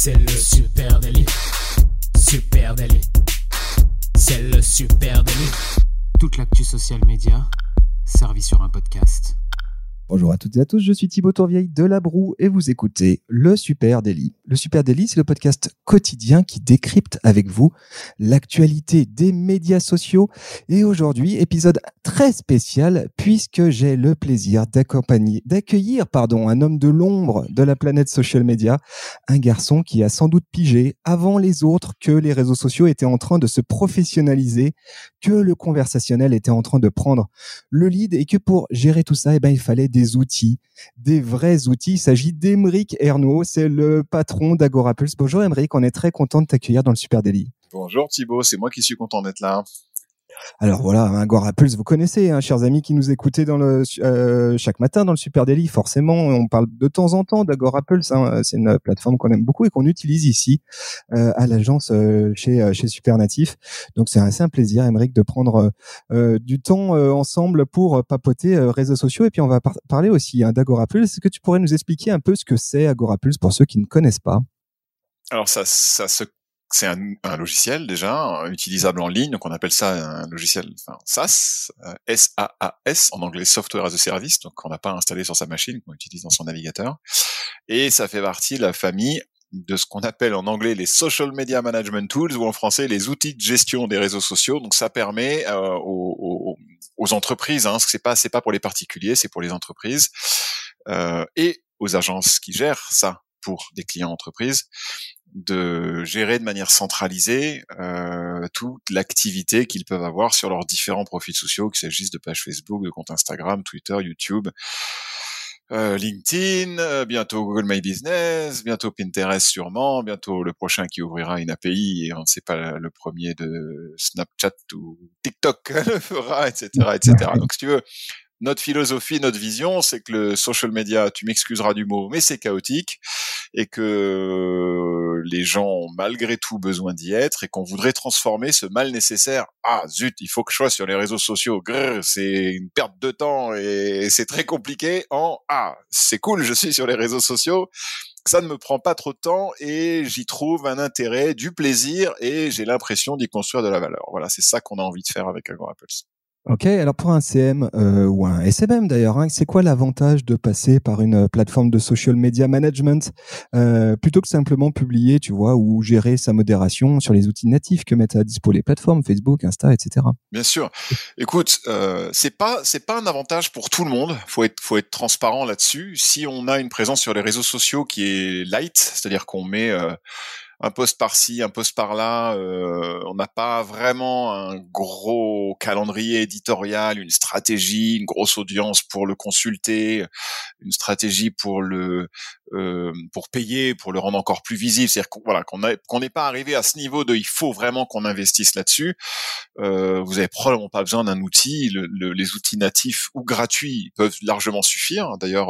C'est le super délit. Super délit. C'est le super délit. Toute l'actu social média servie sur un podcast. Bonjour à toutes et à tous, je suis Thibaut Tourvieille de La Broue et vous écoutez Le Super Daily. Le Super Daily, c'est le podcast quotidien qui décrypte avec vous l'actualité des médias sociaux. Et aujourd'hui, épisode très spécial puisque j'ai le plaisir d'accueillir un homme de l'ombre de la planète social media, un garçon qui a sans doute pigé avant les autres que les réseaux sociaux étaient en train de se professionnaliser, que le conversationnel était en train de prendre le lead et que pour gérer tout ça, il fallait des outils, des vrais outils. Il s'agit d'Aymeric Ernaud, c'est le patron d'Agora Pulse. Bonjour Aymeric, on est très content de t'accueillir dans le Super Daily. Bonjour Thibaut, c'est moi qui suis content d'être là. Alors voilà, Agora Pulse, vous connaissez, chers amis qui nous écoutez chaque matin dans le Super Daily. Forcément, on parle de temps en temps d'Agora Pulse. C'est une plateforme qu'on aime beaucoup et qu'on utilise ici à l'agence chez Supernatif. Donc c'est un plaisir, Aymeric, de prendre du temps ensemble pour papoter réseaux sociaux. Et puis on va parler aussi d'Agora Pulse. Est-ce que tu pourrais nous expliquer un peu ce que c'est Agora Pulse pour ceux qui ne connaissent pas? Alors c'est un logiciel déjà utilisable en ligne, donc on appelle ça un logiciel SaaS, SaaS en anglais, Software as a Service, donc on n'a pas installé sur sa machine, qu'on utilise dans son navigateur, et ça fait partie de la famille de ce qu'on appelle en anglais les Social Media Management Tools, ou en français les outils de gestion des réseaux sociaux. Donc ça permet aux entreprises, c'est pas pour les particuliers, c'est pour les entreprises et aux agences qui gèrent ça pour des clients entreprises, de gérer de manière centralisée toute l'activité qu'ils peuvent avoir sur leurs différents profils sociaux, qu'il s'agisse de pages Facebook, de comptes Instagram, Twitter, YouTube, LinkedIn, bientôt Google My Business, bientôt Pinterest sûrement, bientôt le prochain qui ouvrira une API et on ne sait pas le premier de Snapchat ou TikTok le fera, etc., etc. Donc si tu veux, notre philosophie, notre vision, c'est que le social media, tu m'excuseras du mot, mais c'est chaotique et que les gens ont malgré tout besoin d'y être et qu'on voudrait transformer ce mal nécessaire. Ah zut, il faut que je sois sur les réseaux sociaux. Grrr, c'est une perte de temps et c'est très compliqué. C'est cool, je suis sur les réseaux sociaux. Ça ne me prend pas trop de temps et j'y trouve un intérêt, du plaisir et j'ai l'impression d'y construire de la valeur. Voilà, c'est ça qu'on a envie de faire avec Agora Pulse. Ok, alors pour un CM ou un SMM d'ailleurs, c'est quoi l'avantage de passer par une plateforme de social media management plutôt que simplement publier, tu vois, ou gérer sa modération sur les outils natifs que mettent à dispo les plateformes, Facebook, Insta, etc. Bien sûr. Écoute, c'est pas un avantage pour tout le monde. Faut être transparent là-dessus. Si on a une présence sur les réseaux sociaux qui est light, c'est-à-dire qu'on met un post par-ci, un post par-là, on n'a pas vraiment un gros calendrier éditorial, une stratégie, une grosse audience pour le consulter, une stratégie pour pour payer, pour le rendre encore plus visible. C'est-à-dire qu'on n'est pas arrivé à ce niveau de il faut vraiment qu'on investisse là-dessus. Vous avez probablement pas besoin d'un outil. Les outils natifs ou gratuits peuvent largement suffire. D'ailleurs,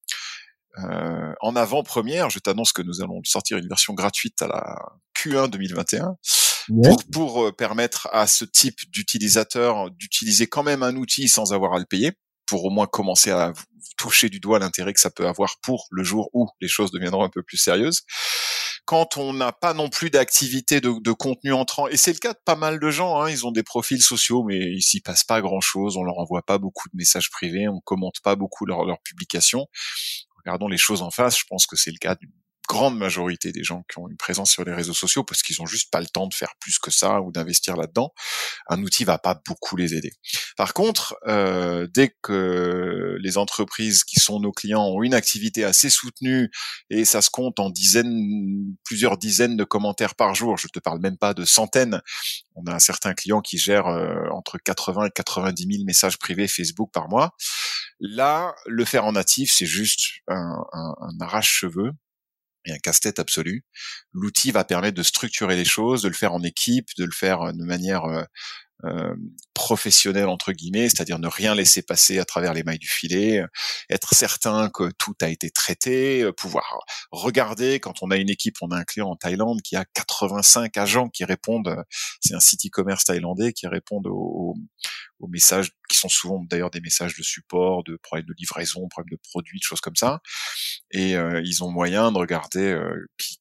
en avant-première, je t'annonce que nous allons sortir une version gratuite à la Q1 2021 pour permettre à ce type d'utilisateur d'utiliser quand même un outil sans avoir à le payer, pour au moins commencer à toucher du doigt l'intérêt que ça peut avoir pour le jour où les choses deviendront un peu plus sérieuses. Quand on n'a pas non plus d'activité de contenu entrant, et c'est le cas de pas mal de gens, ils ont des profils sociaux, mais il s'y passe pas grand-chose, on leur envoie pas beaucoup de messages privés, on commente pas beaucoup leurs publications. Regardons les choses en face, je pense que c'est le cas d'une grande majorité des gens qui ont une présence sur les réseaux sociaux parce qu'ils ont juste pas le temps de faire plus que ça ou d'investir là-dedans. Un outil va pas beaucoup les aider. Par contre, dès que les entreprises qui sont nos clients ont une activité assez soutenue et ça se compte en plusieurs dizaines de commentaires par jour, je te parle même pas de centaines. On a certains clients qui gèrent entre 80 et 90 000 messages privés Facebook par mois. Là, le faire en natif, c'est juste un arrache-cheveux et un casse-tête absolu. L'outil va permettre de structurer les choses, de le faire en équipe, de le faire de manière professionnelle entre guillemets, c'est-à-dire ne rien laisser passer à travers les mailles du filet, être certain que tout a été traité, pouvoir regarder quand on a une équipe, on a un client en Thaïlande qui a 85 agents qui répondent, c'est un site e-commerce thaïlandais qui répondent aux messages qui sont souvent d'ailleurs des messages de support, de problèmes de livraison, problèmes de produits, de choses comme ça, et ils ont moyen de regarder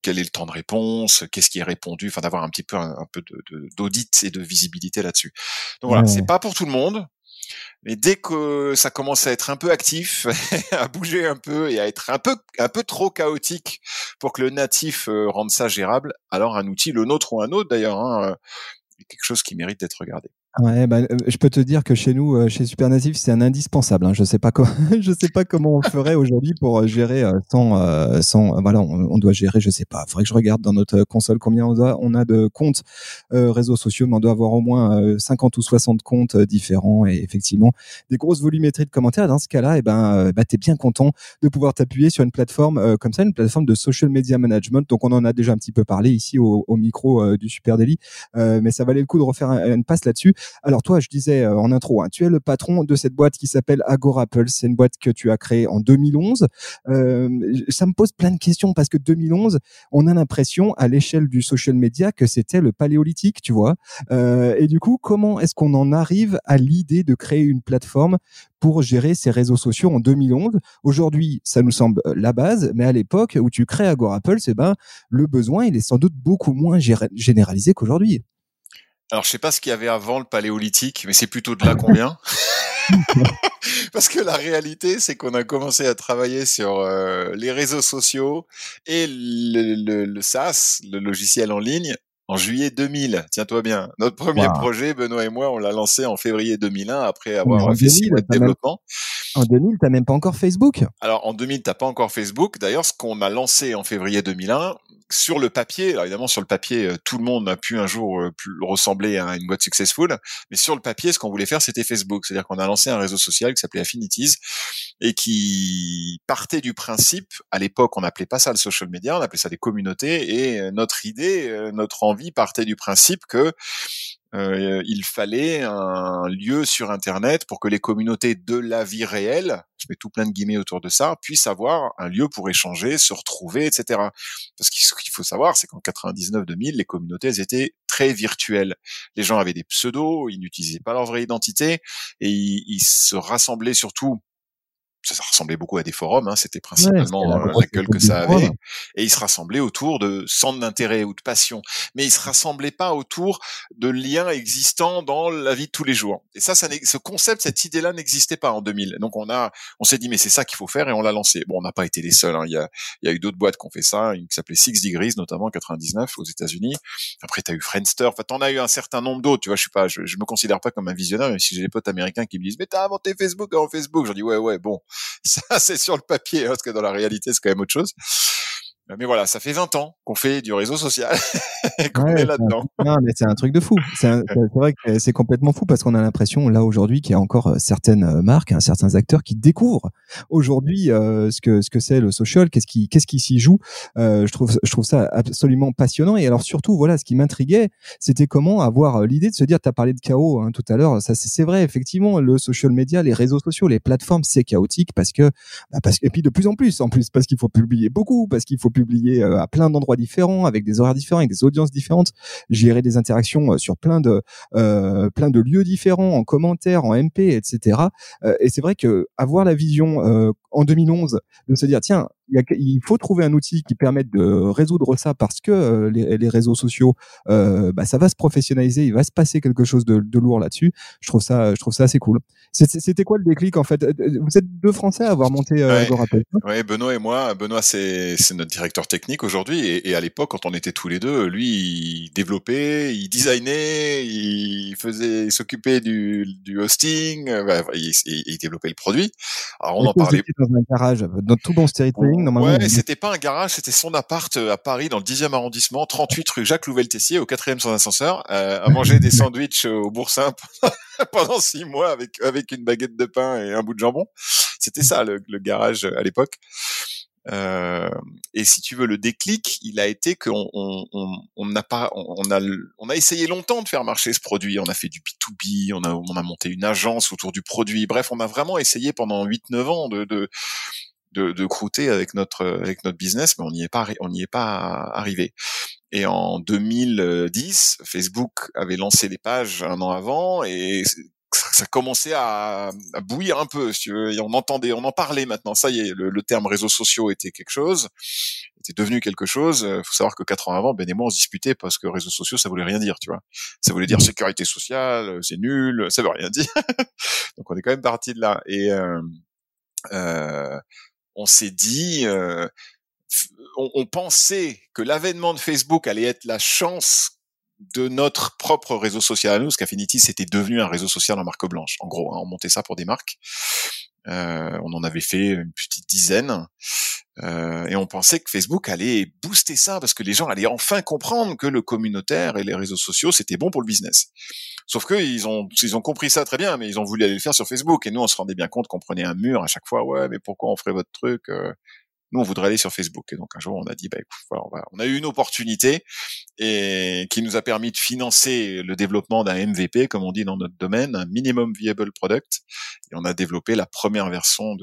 quel est le temps de réponse, qu'est-ce qui est répondu, enfin d'avoir un petit peu un peu d'audit et de visibilité là-dessus. Donc voilà, c'est pas pour tout le monde. Mais dès que ça commence à être un peu actif, à bouger un peu et à être un peu trop chaotique pour que le natif rende ça gérable, alors un outil, le nôtre ou un autre d'ailleurs, est quelque chose qui mérite d'être regardé. Ouais, je peux te dire que chez nous, chez Supernative, c'est un indispensable. Hein. Je sais pas je sais pas comment on ferait aujourd'hui pour gérer sans. Voilà, on doit gérer. Je sais pas. Faudrait que je regarde dans notre console combien on a de comptes réseaux sociaux, mais on doit avoir au moins 50 ou 60 comptes différents et effectivement des grosses volumétries de commentaires. Dans ce cas-là, t'es bien content de pouvoir t'appuyer sur une plateforme comme ça, une plateforme de social media management. Donc on en a déjà un petit peu parlé ici au micro du Super Daily, mais ça valait le coup de refaire une passe là-dessus. Alors toi, je disais en intro, hein, tu es le patron de cette boîte qui s'appelle Agorapulse. C'est une boîte que tu as créée en 2011. Ça me pose plein de questions parce que 2011, on a l'impression à l'échelle du social media que c'était le paléolithique, tu vois. Et du coup, comment est-ce qu'on en arrive à l'idée de créer une plateforme pour gérer ces réseaux sociaux en 2011? Aujourd'hui, ça nous semble la base, mais à l'époque où tu crées Agorapulse, le besoin, il est sans doute beaucoup moins généralisé qu'aujourd'hui. Alors, je sais pas ce qu'il y avait avant le paléolithique, mais c'est plutôt de là qu'on vient. Parce que la réalité, c'est qu'on a commencé à travailler sur les réseaux sociaux et le SaaS, le logiciel en ligne, en juillet 2000. Tiens-toi bien. Notre premier projet, Benoît et moi, on l'a lancé en février 2001 après avoir fait 6 mois de développement. En 2000, t'as même pas encore Facebook? Alors, en 2000, t'as pas encore Facebook. D'ailleurs, ce qu'on a lancé en février 2001, sur le papier, alors évidemment, sur le papier, tout le monde a pu un jour ressembler à une boîte successful, mais sur le papier, ce qu'on voulait faire, c'était Facebook. C'est-à-dire qu'on a lancé un réseau social qui s'appelait Affinities et qui partait du principe, à l'époque, on n'appelait pas ça le social media, on appelait ça des communautés, et notre idée, notre envie partait du principe que il fallait un lieu sur Internet pour que les communautés de la vie réelle, je mets tout plein de guillemets autour de ça, puissent avoir un lieu pour échanger, se retrouver, etc. Parce que ce qu'il faut savoir, c'est qu'en 99-2000, les communautés, elles étaient très virtuelles. Les gens avaient des pseudos, ils n'utilisaient pas leur vraie identité, et ils se rassemblaient surtout. Ça ressemblait beaucoup à des forums, hein, c'était principalement la gueule que ça avait, et ils se rassemblaient autour de centres d'intérêt ou de passion, mais ils se rassemblaient pas autour de liens existants dans la vie de tous les jours. Et ça ce concept, cette idée-là n'existait pas en 2000. Donc on s'est dit mais c'est ça qu'il faut faire et on l'a lancé. Bon, on n'a pas été les seuls, hein. Il y a eu d'autres boîtes qui ont fait ça, une qui s'appelait Six Degrees notamment en 99 aux États-Unis. Après t'as eu Friendster, enfin t'en as eu un certain nombre d'autres. Tu vois, je me considère pas comme un visionnaire, même si j'ai des potes américains qui me disent mais t'as inventé Facebook avant Facebook. Je dis ouais bon. Ça, c'est sur le papier, hein, parce que dans la réalité, c'est quand même autre chose. Mais voilà, ça fait 20 ans qu'on fait du réseau social et qu'on est là-dedans. Non, mais c'est un truc de fou. C'est vrai que c'est complètement fou parce qu'on a l'impression, là, aujourd'hui, qu'il y a encore certaines marques, certains acteurs qui découvrent aujourd'hui ce que c'est le social, qu'est-ce qui s'y joue. Je trouve ça absolument passionnant. Et alors, surtout, voilà, ce qui m'intriguait, c'était comment avoir l'idée de se dire, t'as parlé de chaos, hein, tout à l'heure. Ça, c'est vrai, effectivement, le social media, les réseaux sociaux, les plateformes, c'est chaotique et puis de plus en plus, parce qu'il faut publier beaucoup, parce qu'il faut publier à plein d'endroits différents, avec des horaires différents, avec des audiences différentes, gérer des interactions sur plein de lieux différents, en commentaires, en MP, etc. Et c'est vrai que avoir la vision en 2011 de se dire tiens, il faut trouver un outil qui permette de résoudre ça parce que les réseaux sociaux, ça va se professionnaliser, il va se passer quelque chose de lourd là-dessus. Je trouve ça assez cool. C'était quoi le déclic en fait? Vous êtes deux Français à avoir monté Agorapulse. Ouais, Benoît et moi. Benoît, c'est notre directeur technique aujourd'hui, et à l'époque, quand on était tous les deux, lui, il développait, il designait, il s'occupait du hosting, il développait le produit. Alors on en parlait. Dans un garage, dans tout bon storytelling, normalement. Ouais, c'était pas un garage, c'était son appart à Paris, dans le 10e arrondissement, 38 rue Jacques Louvel-Tessier, au 4e sans ascenseur, à manger des sandwichs au boursin pendant 6 mois avec une baguette de pain et un bout de jambon. C'était ça, le garage à l'époque. Et si tu veux, le déclic, il a été qu'on a essayé longtemps de faire marcher ce produit. On a fait du B2B, on a monté une agence autour du produit. Bref, on a vraiment essayé pendant 8-9 ans de croûter avec notre business, mais on n'y est pas arrivé. Et en 2010, Facebook avait lancé les pages un an avant, et ça commençait à bouillir un peu. Si tu veux. Et on en parlait maintenant. Ça y est, le terme réseaux sociaux était quelque chose, était devenu quelque chose. Faut savoir que 4 ans avant, Ben et moi, on se disputait parce que réseaux sociaux, ça voulait rien dire, tu vois. Ça voulait dire sécurité sociale, c'est nul, ça veut rien dire. Donc on est quand même parti de là. Et on s'est dit, on pensait que l'avènement de Facebook allait être la chance de notre propre réseau social à nous, parce qu'Affinity c'était devenu un réseau social en marque blanche. En gros, hein, on montait ça pour des marques. On en avait fait une petite dizaine. Et on pensait que Facebook allait booster ça parce que les gens allaient enfin comprendre que le communautaire et les réseaux sociaux c'était bon pour le business. Sauf que ils ont compris ça très bien, mais ils ont voulu aller le faire sur Facebook et nous on se rendait bien compte qu'on prenait un mur à chaque fois. Ouais, mais pourquoi on ferait votre truc Nous on voudrait aller sur Facebook. Et donc un jour on a dit écoute, voilà, on a eu une opportunité et qui nous a permis de financer le développement d'un MVP, comme on dit dans notre domaine, un minimum viable product. Et on a développé la première version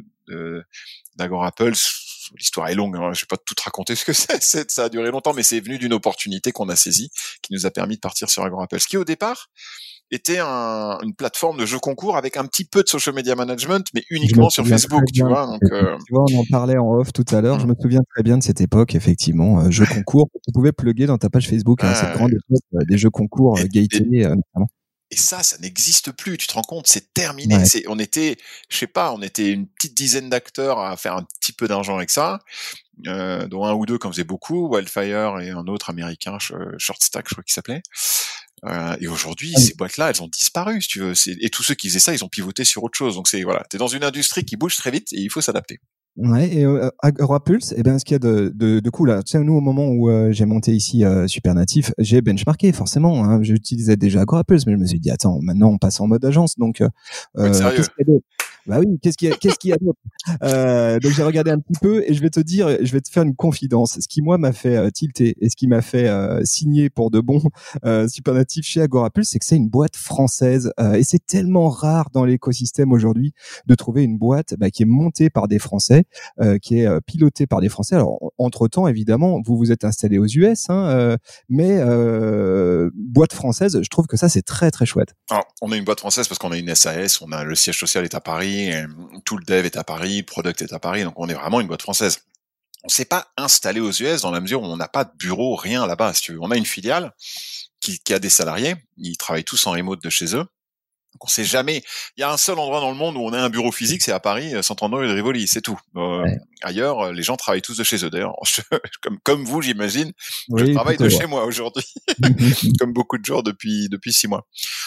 d'AgoraPulse. L'histoire est longue, hein, je vais pas tout te raconter ce que c'est, ça a duré longtemps, mais c'est venu d'une opportunité qu'on a saisie, qui nous a permis de partir sur AgoraPulse, qui au départ était une plateforme de jeux concours avec un petit peu de social media management, mais uniquement sur Facebook, tu vois. Donc, tu vois, on en parlait en off tout à l'heure. Je me souviens très bien de cette époque, effectivement. Jeux concours, tu pouvais plugger dans ta page Facebook. Cette grande époque des jeux concours, Gaëté, notamment. Et ça n'existe plus. Tu te rends compte, c'est terminé. Ouais. On était une petite dizaine d'acteurs à faire un petit peu d'argent avec ça, dont un ou deux qui en faisaient beaucoup, Wildfire et un autre américain, Shortstack, je crois qu'il s'appelait. Et aujourd'hui, ces boîtes-là, elles ont disparu, si tu veux. Et tous ceux qui faisaient ça, ils ont pivoté sur autre chose. Donc t'es dans une industrie qui bouge très vite et il faut s'adapter. Ouais, et AgoraPulse, ce qu'il y a de cool là, tu sais, nous au moment où j'ai monté ici Supernatif, j'ai benchmarké forcément, hein, j'utilisais déjà AgoraPulse, mais je me suis dit attends, maintenant on passe en mode agence, donc qu'est-ce qu'il y a d'autre? Bah oui, qu'est-ce qu'il y a d'autre Donc j'ai regardé un petit peu et je vais te faire une confidence. Ce qui moi m'a fait tilter et ce qui m'a fait signer pour de bon Supernatif chez AgoraPulse, c'est que c'est une boîte française et c'est tellement rare dans l'écosystème aujourd'hui de trouver une boîte qui est montée par des Français, qui est pilotée par des Français. Alors entre-temps, évidemment, vous vous êtes installé aux US, mais boîte française, je trouve que ça c'est très très chouette. Alors, on a une boîte française parce qu'on a une SAS, on a le siège social est à Paris, tout le dev est à Paris, product est à Paris, donc on est vraiment une boîte française. On s'est pas installé aux US dans la mesure où on n'a pas de bureau, rien là-bas, si tu veux. On a une filiale qui a des salariés, ils travaillent tous en remote de chez eux. Donc on sait jamais. Il y a un seul endroit dans le monde où on a un bureau physique, c'est à Paris, Saint-André et de Rivoli, c'est tout. Ouais. Ailleurs, les gens travaillent tous de chez eux. D'ailleurs, comme vous, j'imagine, oui, je travaille de chez moi aujourd'hui, comme beaucoup de gens depuis 6 mois.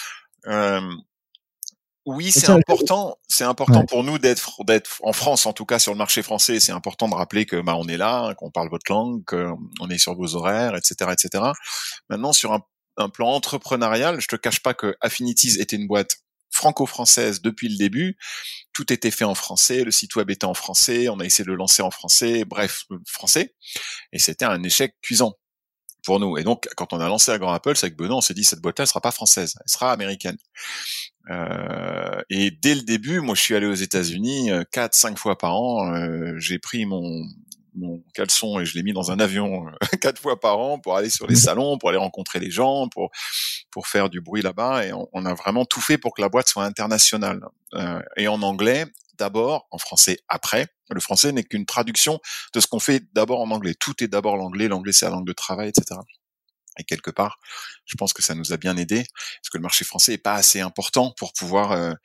Oui, c'est important pour nous d'être en France, en tout cas sur le marché français. C'est important de rappeler que on est là, qu'on parle votre langue, qu'on est sur vos horaires, etc., etc. Maintenant, sur un plan entrepreneurial, je te cache pas que Affinities était une boîte franco-française depuis le début. Tout était fait en français, le site web était en français, on a essayé de le lancer en français, bref, français. Et c'était un échec cuisant pour nous. Et donc, quand on a lancé AgoraPulse avec Benoît, on s'est dit cette boîte-là, elle sera pas française, elle sera américaine. Et dès le début, moi, je suis allé aux États-Unis 4-5 fois par an. J'ai pris mon caleçon et je l'ai mis dans un avion 4 fois par an pour aller sur les salons, pour aller rencontrer les gens, pour faire du bruit là-bas. Et on a vraiment tout fait pour que la boîte soit internationale. Et en anglais, d'abord, en français après. Le français n'est qu'une traduction de ce qu'on fait d'abord en anglais. Tout est d'abord l'anglais. L'anglais, c'est la langue de travail, etc. Et quelque part, je pense que ça nous a bien aidé, parce que le marché français est pas assez important pour pouvoir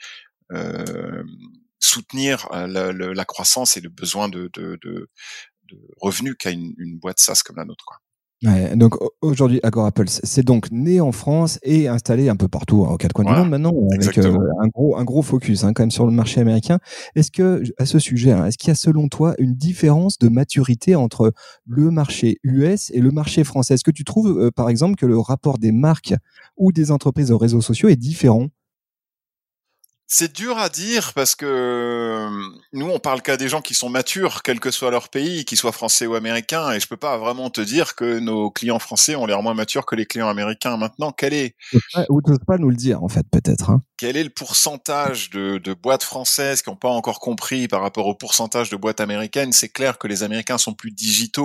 soutenir la croissance et le besoin de revenus qu'a une boîte SaaS comme la nôtre, quoi. Ouais, donc aujourd'hui, AgoraPulse, c'est donc né en France et installé un peu partout, aux quatre coins du monde maintenant, avec un gros focus quand même sur le marché américain. Est-ce que, à ce sujet, est-ce qu'il y a selon toi une différence de maturité entre le marché US et le marché français? Est-ce que tu trouves, par exemple, que le rapport des marques ou des entreprises aux réseaux sociaux est différent? C'est dur à dire parce que nous, on parle qu'à des gens qui sont matures, quel que soit leur pays, qu'ils soient français ou américains, et je peux pas vraiment te dire que nos clients français ont l'air moins matures que les clients américains. Maintenant, ou tu n'oses pas nous le dire, en fait, peut-être. Quel est le pourcentage de boîtes françaises qui n'ont pas encore compris par rapport au pourcentage de boîtes américaines? C'est clair que les Américains sont plus digitaux,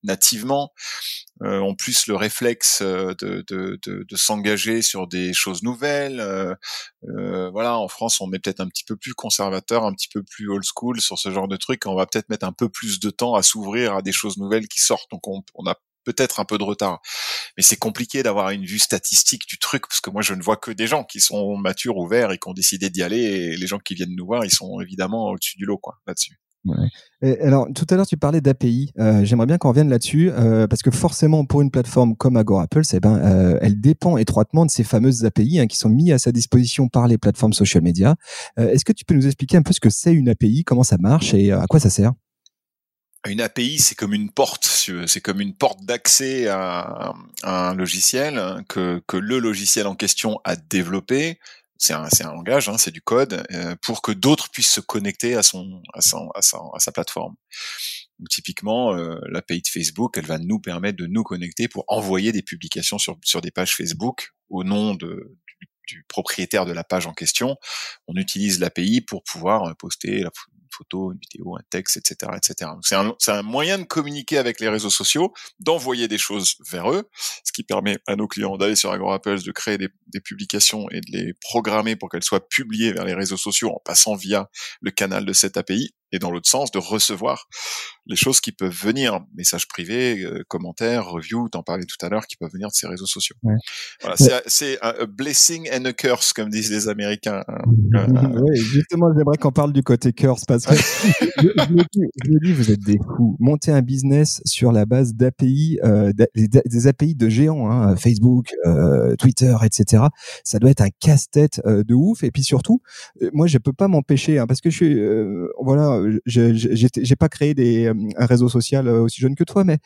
nativement, ont plus le réflexe de s'engager sur des choses nouvelles. Voilà, en France, on est peut-être un petit peu plus conservateur, un petit peu plus old school sur ce genre de truc. On va peut-être mettre un peu plus de temps à s'ouvrir à des choses nouvelles qui sortent. Donc on a peut-être un peu de retard. Mais c'est compliqué d'avoir une vue statistique du truc, parce que moi, je ne vois que des gens qui sont matures, ouverts et qui ont décidé d'y aller. Et les gens qui viennent nous voir, ils sont évidemment au-dessus du lot, quoi, là-dessus. Ouais. Et alors, tout à l'heure, tu parlais d'API. J'aimerais bien qu'on revienne là-dessus, parce que forcément, pour une plateforme comme Agorapulse, elle dépend étroitement de ces fameuses API qui sont mises à sa disposition par les plateformes social media. Est-ce que tu peux nous expliquer un peu ce que c'est une API, comment ça marche et à quoi ça sert? Une API, c'est comme une porte, c'est comme une porte d'accès à un logiciel que le logiciel en question a développé. C'est un langage, c'est du code, pour que d'autres puissent se connecter à sa plateforme. Donc, typiquement, l'API de Facebook, elle va nous permettre de nous connecter pour envoyer des publications sur des pages Facebook au nom du propriétaire de la page en question. On utilise l'API pour pouvoir poster une photo, une vidéo, un texte, etc., etc. Donc c'est un moyen de communiquer avec les réseaux sociaux, d'envoyer des choses vers eux, ce qui permet à nos clients d'aller sur Agorapulse, de créer des publications et de les programmer pour qu'elles soient publiées vers les réseaux sociaux en passant via le canal de cette API, et dans l'autre sens, de recevoir les choses qui peuvent venir, messages privés, commentaires, reviews, t'en parlais tout à l'heure, qui peuvent venir de ces réseaux sociaux. Ouais. Voilà, c'est a blessing and a curse, comme disent les Américains. Oui, justement, j'aimerais qu'on parle du côté curse, parce que je me dis, vous êtes des fous. Monter un business sur la base d'API, des API de géants, Facebook, Twitter, etc. Ça doit être un casse-tête de ouf. Et puis surtout, moi, je peux pas m'empêcher, parce que je suis, voilà, j'ai pas créé un réseau social aussi jeune que toi, mais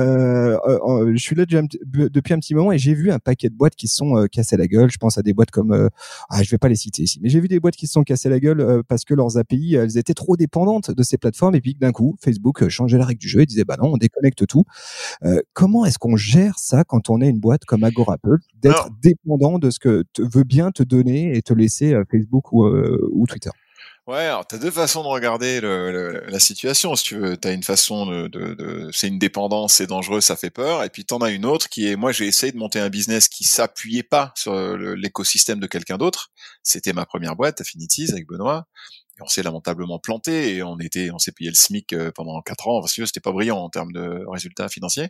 je suis là depuis un petit moment et j'ai vu un paquet de boîtes qui se sont cassées la gueule. Je pense à des boîtes comme, je vais pas les citer ici, mais j'ai vu des boîtes qui se sont cassées la gueule parce que leurs API, elles étaient trop dépendantes de ces plateformes, et puis d'un coup, Facebook changeait la règle du jeu et disait, bah non, on déconnecte tout. Comment est-ce qu'on gère ça quand on est une boîte comme Agorapulse, d'être dépendant de ce que veut bien te donner et te laisser Facebook ou Twitter? Ouais, alors t'as deux façons de regarder la situation, si tu veux. T'as une façon c'est une dépendance, c'est dangereux, ça fait peur, et puis t'en as une autre qui est, moi j'ai essayé de monter un business qui s'appuyait pas sur l'écosystème de quelqu'un d'autre. C'était ma première boîte, Affinities, avec Benoît, et on s'est lamentablement planté, et on s'est payé le SMIC pendant 4 ans, parce que c'était pas brillant en termes de résultats financiers.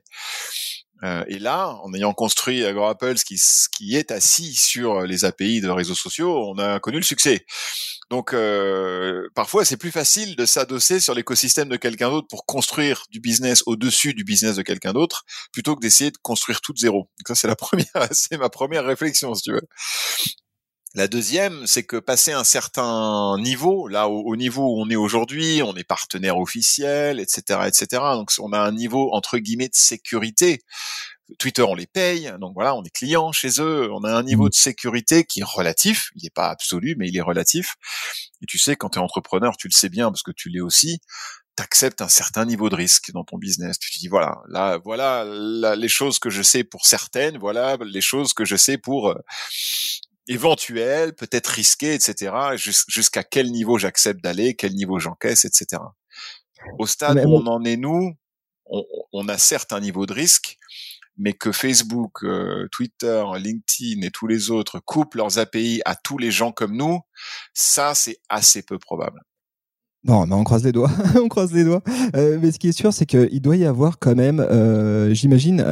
Et là, en ayant construit Agorapulse qui est assis sur les API de réseaux sociaux, on a connu le succès. Donc parfois c'est plus facile de s'adosser sur l'écosystème de quelqu'un d'autre pour construire du business au-dessus du business de quelqu'un d'autre, plutôt que d'essayer de construire tout de zéro. Donc ça c'est ma première réflexion, si tu veux. La deuxième, c'est que passer un certain niveau, là au niveau où on est aujourd'hui, on est partenaire officiel, etc., etc. Donc on a un niveau entre guillemets de sécurité. Twitter, on les paye, donc voilà, on est client chez eux, on a un niveau de sécurité qui est relatif, il n'est pas absolu, mais il est relatif. Et tu sais, quand tu es entrepreneur, tu le sais bien, parce que tu l'es aussi, t'acceptes un certain niveau de risque dans ton business. Tu te dis, voilà les choses que je sais pour certaines, voilà les choses que je sais pour éventuelles, peut-être risquées, etc. Jusqu'à quel niveau j'accepte d'aller, quel niveau j'encaisse, etc. Au stade où on en est, nous, on a certes un niveau de risque, mais que Facebook, Twitter, LinkedIn et tous les autres coupent leurs API à tous les gens comme nous, ça c'est assez peu probable. Non, mais on croise les doigts, on croise les doigts. Mais ce qui est sûr, c'est qu'il doit y avoir quand même, j'imagine,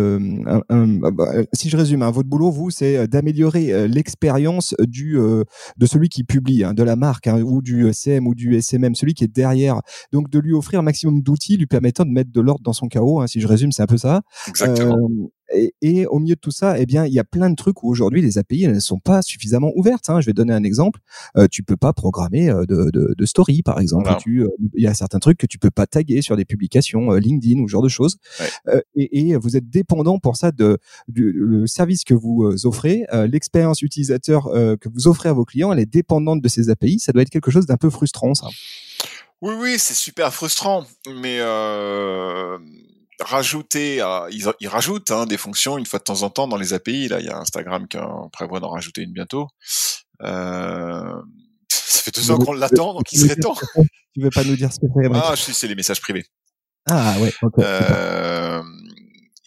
si je résume, votre boulot, vous, c'est d'améliorer l'expérience de celui qui publie, de la marque, ou du SCM ou du SMM, celui qui est derrière. Donc, de lui offrir un maximum d'outils lui permettant de mettre de l'ordre dans son chaos. Si je résume, c'est un peu ça. Exactement. Et au milieu de tout ça, il y a plein de trucs où aujourd'hui les API elles ne sont pas suffisamment ouvertes. Je vais donner un exemple. Tu peux pas programmer de story, par exemple. Voilà. Il y a certains trucs que tu peux pas taguer sur des publications LinkedIn ou ce genre de choses. Ouais. Et vous êtes dépendant pour ça le service que vous offrez, l'expérience utilisateur que vous offrez à vos clients, elle est dépendante de ces API. Ça doit être quelque chose d'un peu frustrant, ça. Oui, c'est super frustrant, mais ils rajoutent des fonctions une fois de temps en temps dans les API. Là, il y a Instagram qui prévoit d'en rajouter une bientôt. Ça fait 2 ans qu'on l'attend, donc il serait temps. Tu veux pas nous dire ce que c'est? C'est les messages privés. Ah ouais. Okay.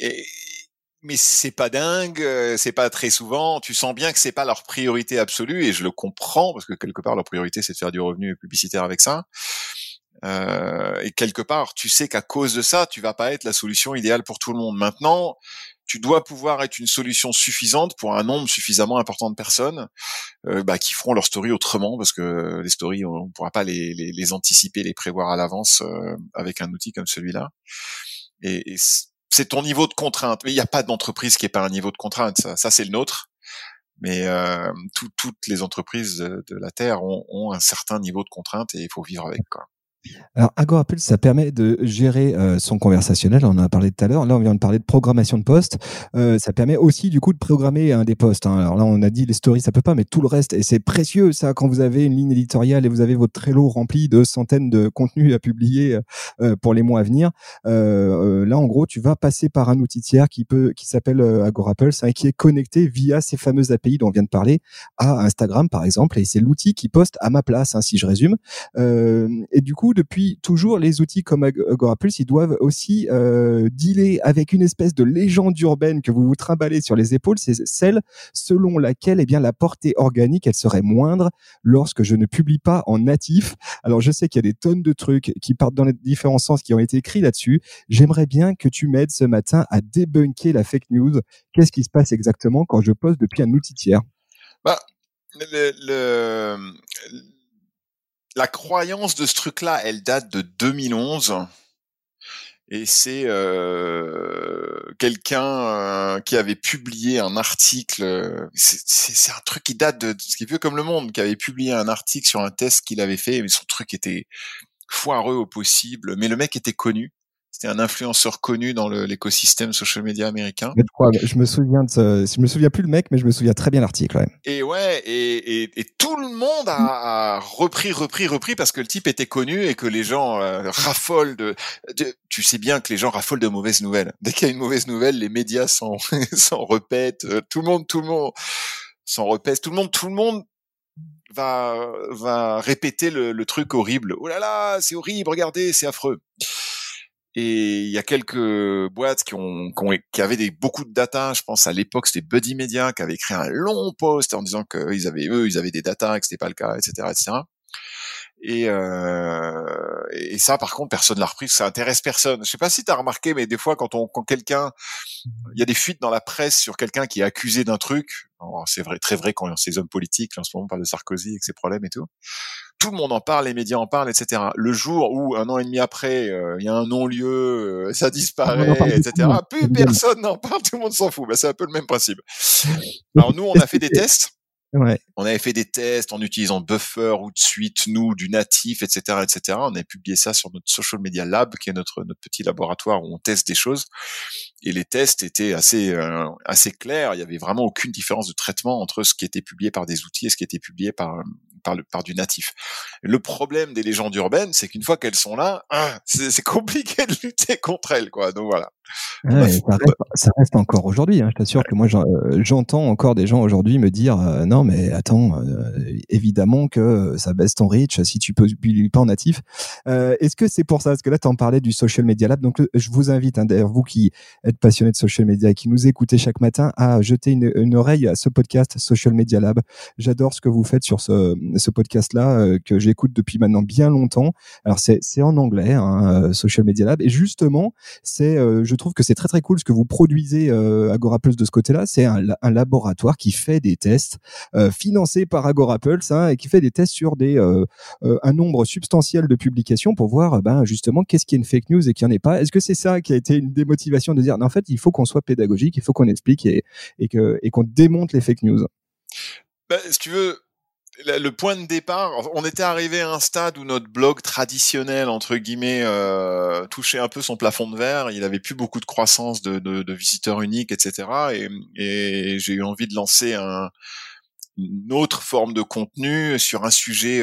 Mais c'est pas dingue, c'est pas très souvent. Tu sens bien que c'est pas leur priorité absolue, et je le comprends parce que quelque part leur priorité c'est de faire du revenu publicitaire avec ça. Et quelque part, tu sais qu'à cause de ça, tu vas pas être la solution idéale pour tout le monde. Maintenant, tu dois pouvoir être une solution suffisante pour un nombre suffisamment important de personnes qui feront leur story autrement, parce que les stories, on pourra pas les anticiper, les prévoir à l'avance avec un outil comme celui-là. Et c'est ton niveau de contrainte. Mais il n'y a pas d'entreprise qui n'est pas un niveau de contrainte. Ça c'est le nôtre. Mais toutes les entreprises de la Terre ont un certain niveau de contrainte et il faut vivre avec, quoi. Alors, Agorapulse, ça permet de gérer son conversationnel. On en a parlé tout à l'heure. Là, on vient de parler de programmation de posts. Ça permet aussi, du coup, de programmer des posts. Hein. Alors là, on a dit les stories, ça peut pas, mais tout le reste, et c'est précieux, ça, quand vous avez une ligne éditoriale et vous avez votre Trello rempli de centaines de contenus à publier pour les mois à venir. Là, en gros, tu vas passer par un outil tiers qui s'appelle Agorapulse, et qui est connecté via ces fameuses API dont on vient de parler à Instagram, par exemple. Et c'est l'outil qui poste à ma place, si je résume. Et du coup, depuis toujours, les outils comme Agorapulse, ils doivent aussi dealer avec une espèce de légende urbaine que vous vous trimballez sur les épaules. C'est celle selon laquelle la portée organique, elle serait moindre lorsque je ne publie pas en natif. Alors, je sais qu'il y a des tonnes de trucs qui partent dans les différents sens qui ont été écrits là-dessus. J'aimerais bien que tu m'aides ce matin à débunker la fake news. Qu'est-ce qui se passe exactement quand je poste depuis un outil tiers ? La croyance de ce truc-là, elle date de 2011. Et c'est quelqu'un qui avait publié un article. C'est un truc qui date de ce qui est vieux comme le monde, qui avait publié un article sur un test qu'il avait fait. Mais son truc était foireux au possible. Mais le mec était connu. C'était un influenceur connu dans l'écosystème social media américain. Je me souviens je me souviens plus le mec, mais je me souviens très bien l'article. Ouais. Et tout le monde a repris parce que le type était connu et que les gens raffolent tu sais bien que les gens raffolent de mauvaises nouvelles. Dès qu'il y a une mauvaise nouvelle, les médias s'en repètent. Tout le monde s'en repète. Tout le monde va répéter le truc horrible. Oh là là, c'est horrible, regardez, c'est affreux. Et il y a quelques boîtes qui avaient beaucoup de data. Je pense à l'époque, c'était Buddy Media qui avait écrit un long post en disant qu'ils avaient des data et que c'était pas le cas, etc., etc. Et ça, par contre, personne l'a repris. Ça intéresse personne. Je sais pas si t'as remarqué, mais des fois, quand quelqu'un, il y a des fuites dans la presse sur quelqu'un qui est accusé d'un truc. Alors, c'est vrai, très vrai quand ces hommes politiques, en ce moment, on parle de Sarkozy avec ses problèmes et tout. Tout le monde en parle, les médias en parlent, etc. Le jour où, 1 an et demi après, il y a un non-lieu, ça disparaît, etc. Plus personne n'en parle, tout le monde s'en fout. C'est un peu le même principe. Alors nous, on a fait des tests. Ouais. On avait fait des tests en utilisant Buffer ou de suite, du natif, etc., etc. On avait publié ça sur notre Social Media Lab, qui est notre petit laboratoire où on teste des choses. Et les tests étaient assez clairs. Il y avait vraiment aucune différence de traitement entre ce qui était publié par des outils et ce qui était publié par du natif. Le problème des légendes urbaines, c'est qu'une fois qu'elles sont là, c'est compliqué de lutter contre elles, quoi. Donc voilà. Ouais, ça reste encore aujourd'hui. Je t'assure que moi, j'entends encore des gens aujourd'hui me dire non, mais attends, évidemment que ça baisse ton reach si tu publies pas en natif. Est-ce que c'est pour ça? Parce que là, tu en parlais du Social Media Lab. Donc, je vous invite, d'ailleurs, vous qui êtes passionnés de social media et qui nous écoutez chaque matin, à jeter une oreille à ce podcast Social Media Lab. J'adore ce que vous faites sur ce podcast-là que j'écoute depuis maintenant bien longtemps. Alors, c'est en anglais, Social Media Lab. Et justement, je trouve que c'est très très cool ce que vous produisez Agorapulse de ce côté-là. C'est un laboratoire qui fait des tests financés par Agorapulse et qui fait des tests sur un nombre substantiel de publications pour voir justement qu'est-ce qui est une fake news et qui en est pas. Est-ce que c'est ça qui a été une des motivations de dire non, en fait il faut qu'on soit pédagogique, il faut qu'on explique et qu'on démonte les fake news? Si tu veux, le point de départ, on était arrivé à un stade où notre blog traditionnel, entre guillemets, touchait un peu son plafond de verre. Il avait plus beaucoup de croissance de visiteurs uniques, etc. Et j'ai eu envie de lancer une autre forme de contenu sur un sujet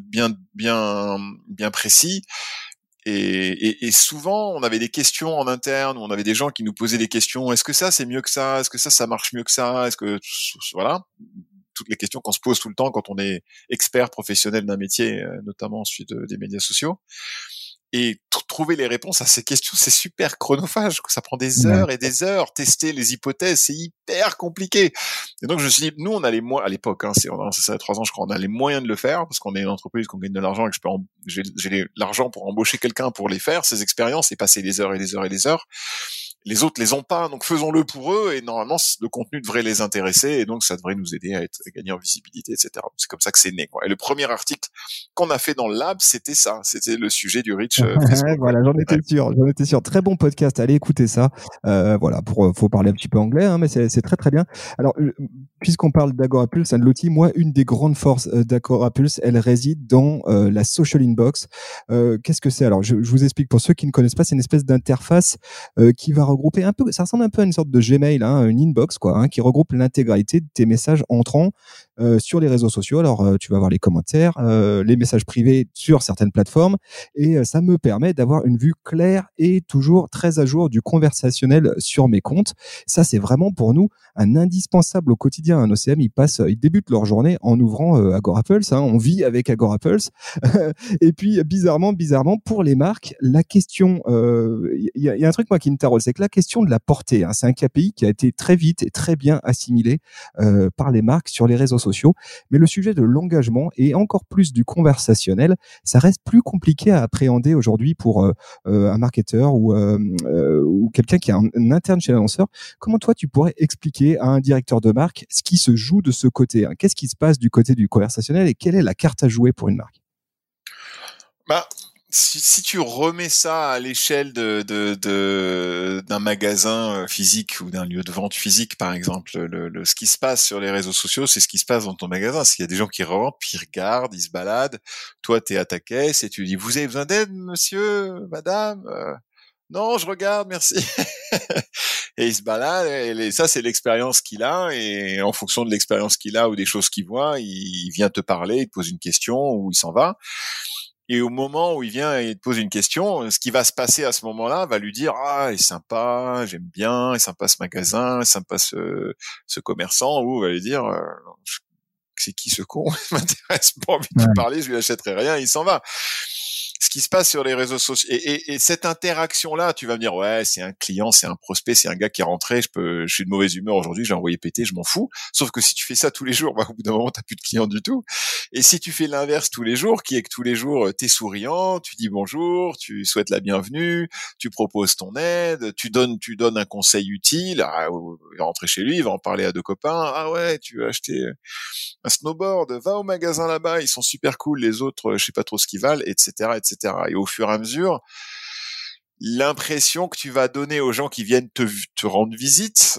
bien précis. Et souvent, on avait des questions en interne, où on avait des gens qui nous posaient des questions. Est-ce que ça, c'est mieux que ça? Est-ce que ça marche mieux que ça? Est-ce que, voilà. Toutes les questions qu'on se pose tout le temps quand on est expert professionnel d'un métier, notamment ensuite des médias sociaux. Et trouver les réponses à ces questions, c'est super chronophage. Ça prend des heures et des heures. Tester les hypothèses, c'est hyper compliqué. Et donc, je me suis dit, nous, on a les moyens, à l'époque, c'est ça, il y a 3 ans, je crois, on a les moyens de le faire parce qu'on est une entreprise, qu'on gagne de l'argent et que j'ai l'argent pour embaucher quelqu'un pour les faire, ces expériences, et passer des heures et des heures et des heures. Les autres les ont pas, donc faisons-le pour eux, et normalement le contenu devrait les intéresser, et donc ça devrait nous aider à gagner en visibilité, etc. C'est comme ça que c'est né, quoi. Et le premier article qu'on a fait dans le lab, c'était ça, c'était le sujet du reach Facebook. Voilà, j'en étais sûr. Très bon podcast, allez écouter ça. Voilà, faut parler un petit peu anglais, hein, mais c'est très très bien. Alors, puisqu'on parle d'Agorapulse, l'outil, moi, une des grandes forces d'Agorapulse, elle réside dans la social inbox. Qu'est-ce que c'est? Alors, je vous explique pour ceux qui ne connaissent pas, c'est une espèce d'interface qui va regrouper un peu, ça ressemble un peu à une sorte de Gmail, hein, une inbox, quoi, hein, qui regroupe l'intégralité de tes messages entrants sur les réseaux sociaux. Alors, tu vas avoir les commentaires, les messages privés sur certaines plateformes, et ça me permet d'avoir une vue claire et toujours très à jour du conversationnel sur mes comptes. Ça, c'est vraiment pour nous un indispensable au quotidien. Un OCM, ils débutent leur journée en ouvrant Agorapulse, hein, on vit avec Agorapulse. Et puis, bizarrement, pour les marques, la question, y a un truc, moi, qui me taraude, c'est que la question de la portée, hein, c'est un KPI qui a été très vite et très bien assimilé par les marques sur les réseaux sociaux. Mais le sujet de l'engagement et encore plus du conversationnel, ça reste plus compliqué à appréhender aujourd'hui pour un marketeur ou quelqu'un qui est un interne chez l'annonceur. Comment toi, tu pourrais expliquer à un directeur de marque ce qui se joue de ce côté, hein? Qu'est-ce qui se passe du côté du conversationnel et quelle est la carte à jouer pour une marque? Si tu remets ça à l'échelle d'un magasin physique ou d'un lieu de vente physique, par exemple, ce qui se passe sur les réseaux sociaux, c'est ce qui se passe dans ton magasin. S'il y a des gens qui rentrent, puis ils regardent, ils se baladent, toi t'es à ta caisse et tu dis, vous avez besoin d'aide, monsieur, madame? Non, je regarde, merci. Et il se balade, et ça c'est l'expérience qu'il a, et en fonction de l'expérience qu'il a ou des choses qu'il voit, il vient te parler, il te pose une question ou il s'en va. Et au moment où il vient et te pose une question, ce qui va se passer à ce moment-là va lui dire, ah, il est sympa, j'aime bien, il est sympa ce magasin, il est sympa ce commerçant, ou va lui dire, c'est qui ce con? Il m'intéresse, pas envie de lui parler, je lui achèterai rien, il s'en va. Ce qui se passe sur les réseaux sociaux, et cette interaction-là, tu vas me dire, ouais, c'est un client, c'est un prospect, c'est un gars qui est rentré, je suis de mauvaise humeur aujourd'hui, j'ai envoyé péter, je m'en fous. Sauf que si tu fais ça tous les jours, au bout d'un moment, t'as plus de clients du tout. Et si tu fais l'inverse tous les jours, qui est que tous les jours, t'es souriant, tu dis bonjour, tu souhaites la bienvenue, tu proposes ton aide, tu donnes un conseil utile, il va rentrer chez lui, il va en parler à 2 copains, ah ouais, tu veux acheter un snowboard, va au magasin là-bas, ils sont super cool, les autres, je sais pas trop ce qu'ils valent, etc., etc. Et au fur et à mesure, l'impression que tu vas donner aux gens qui viennent te rendre visite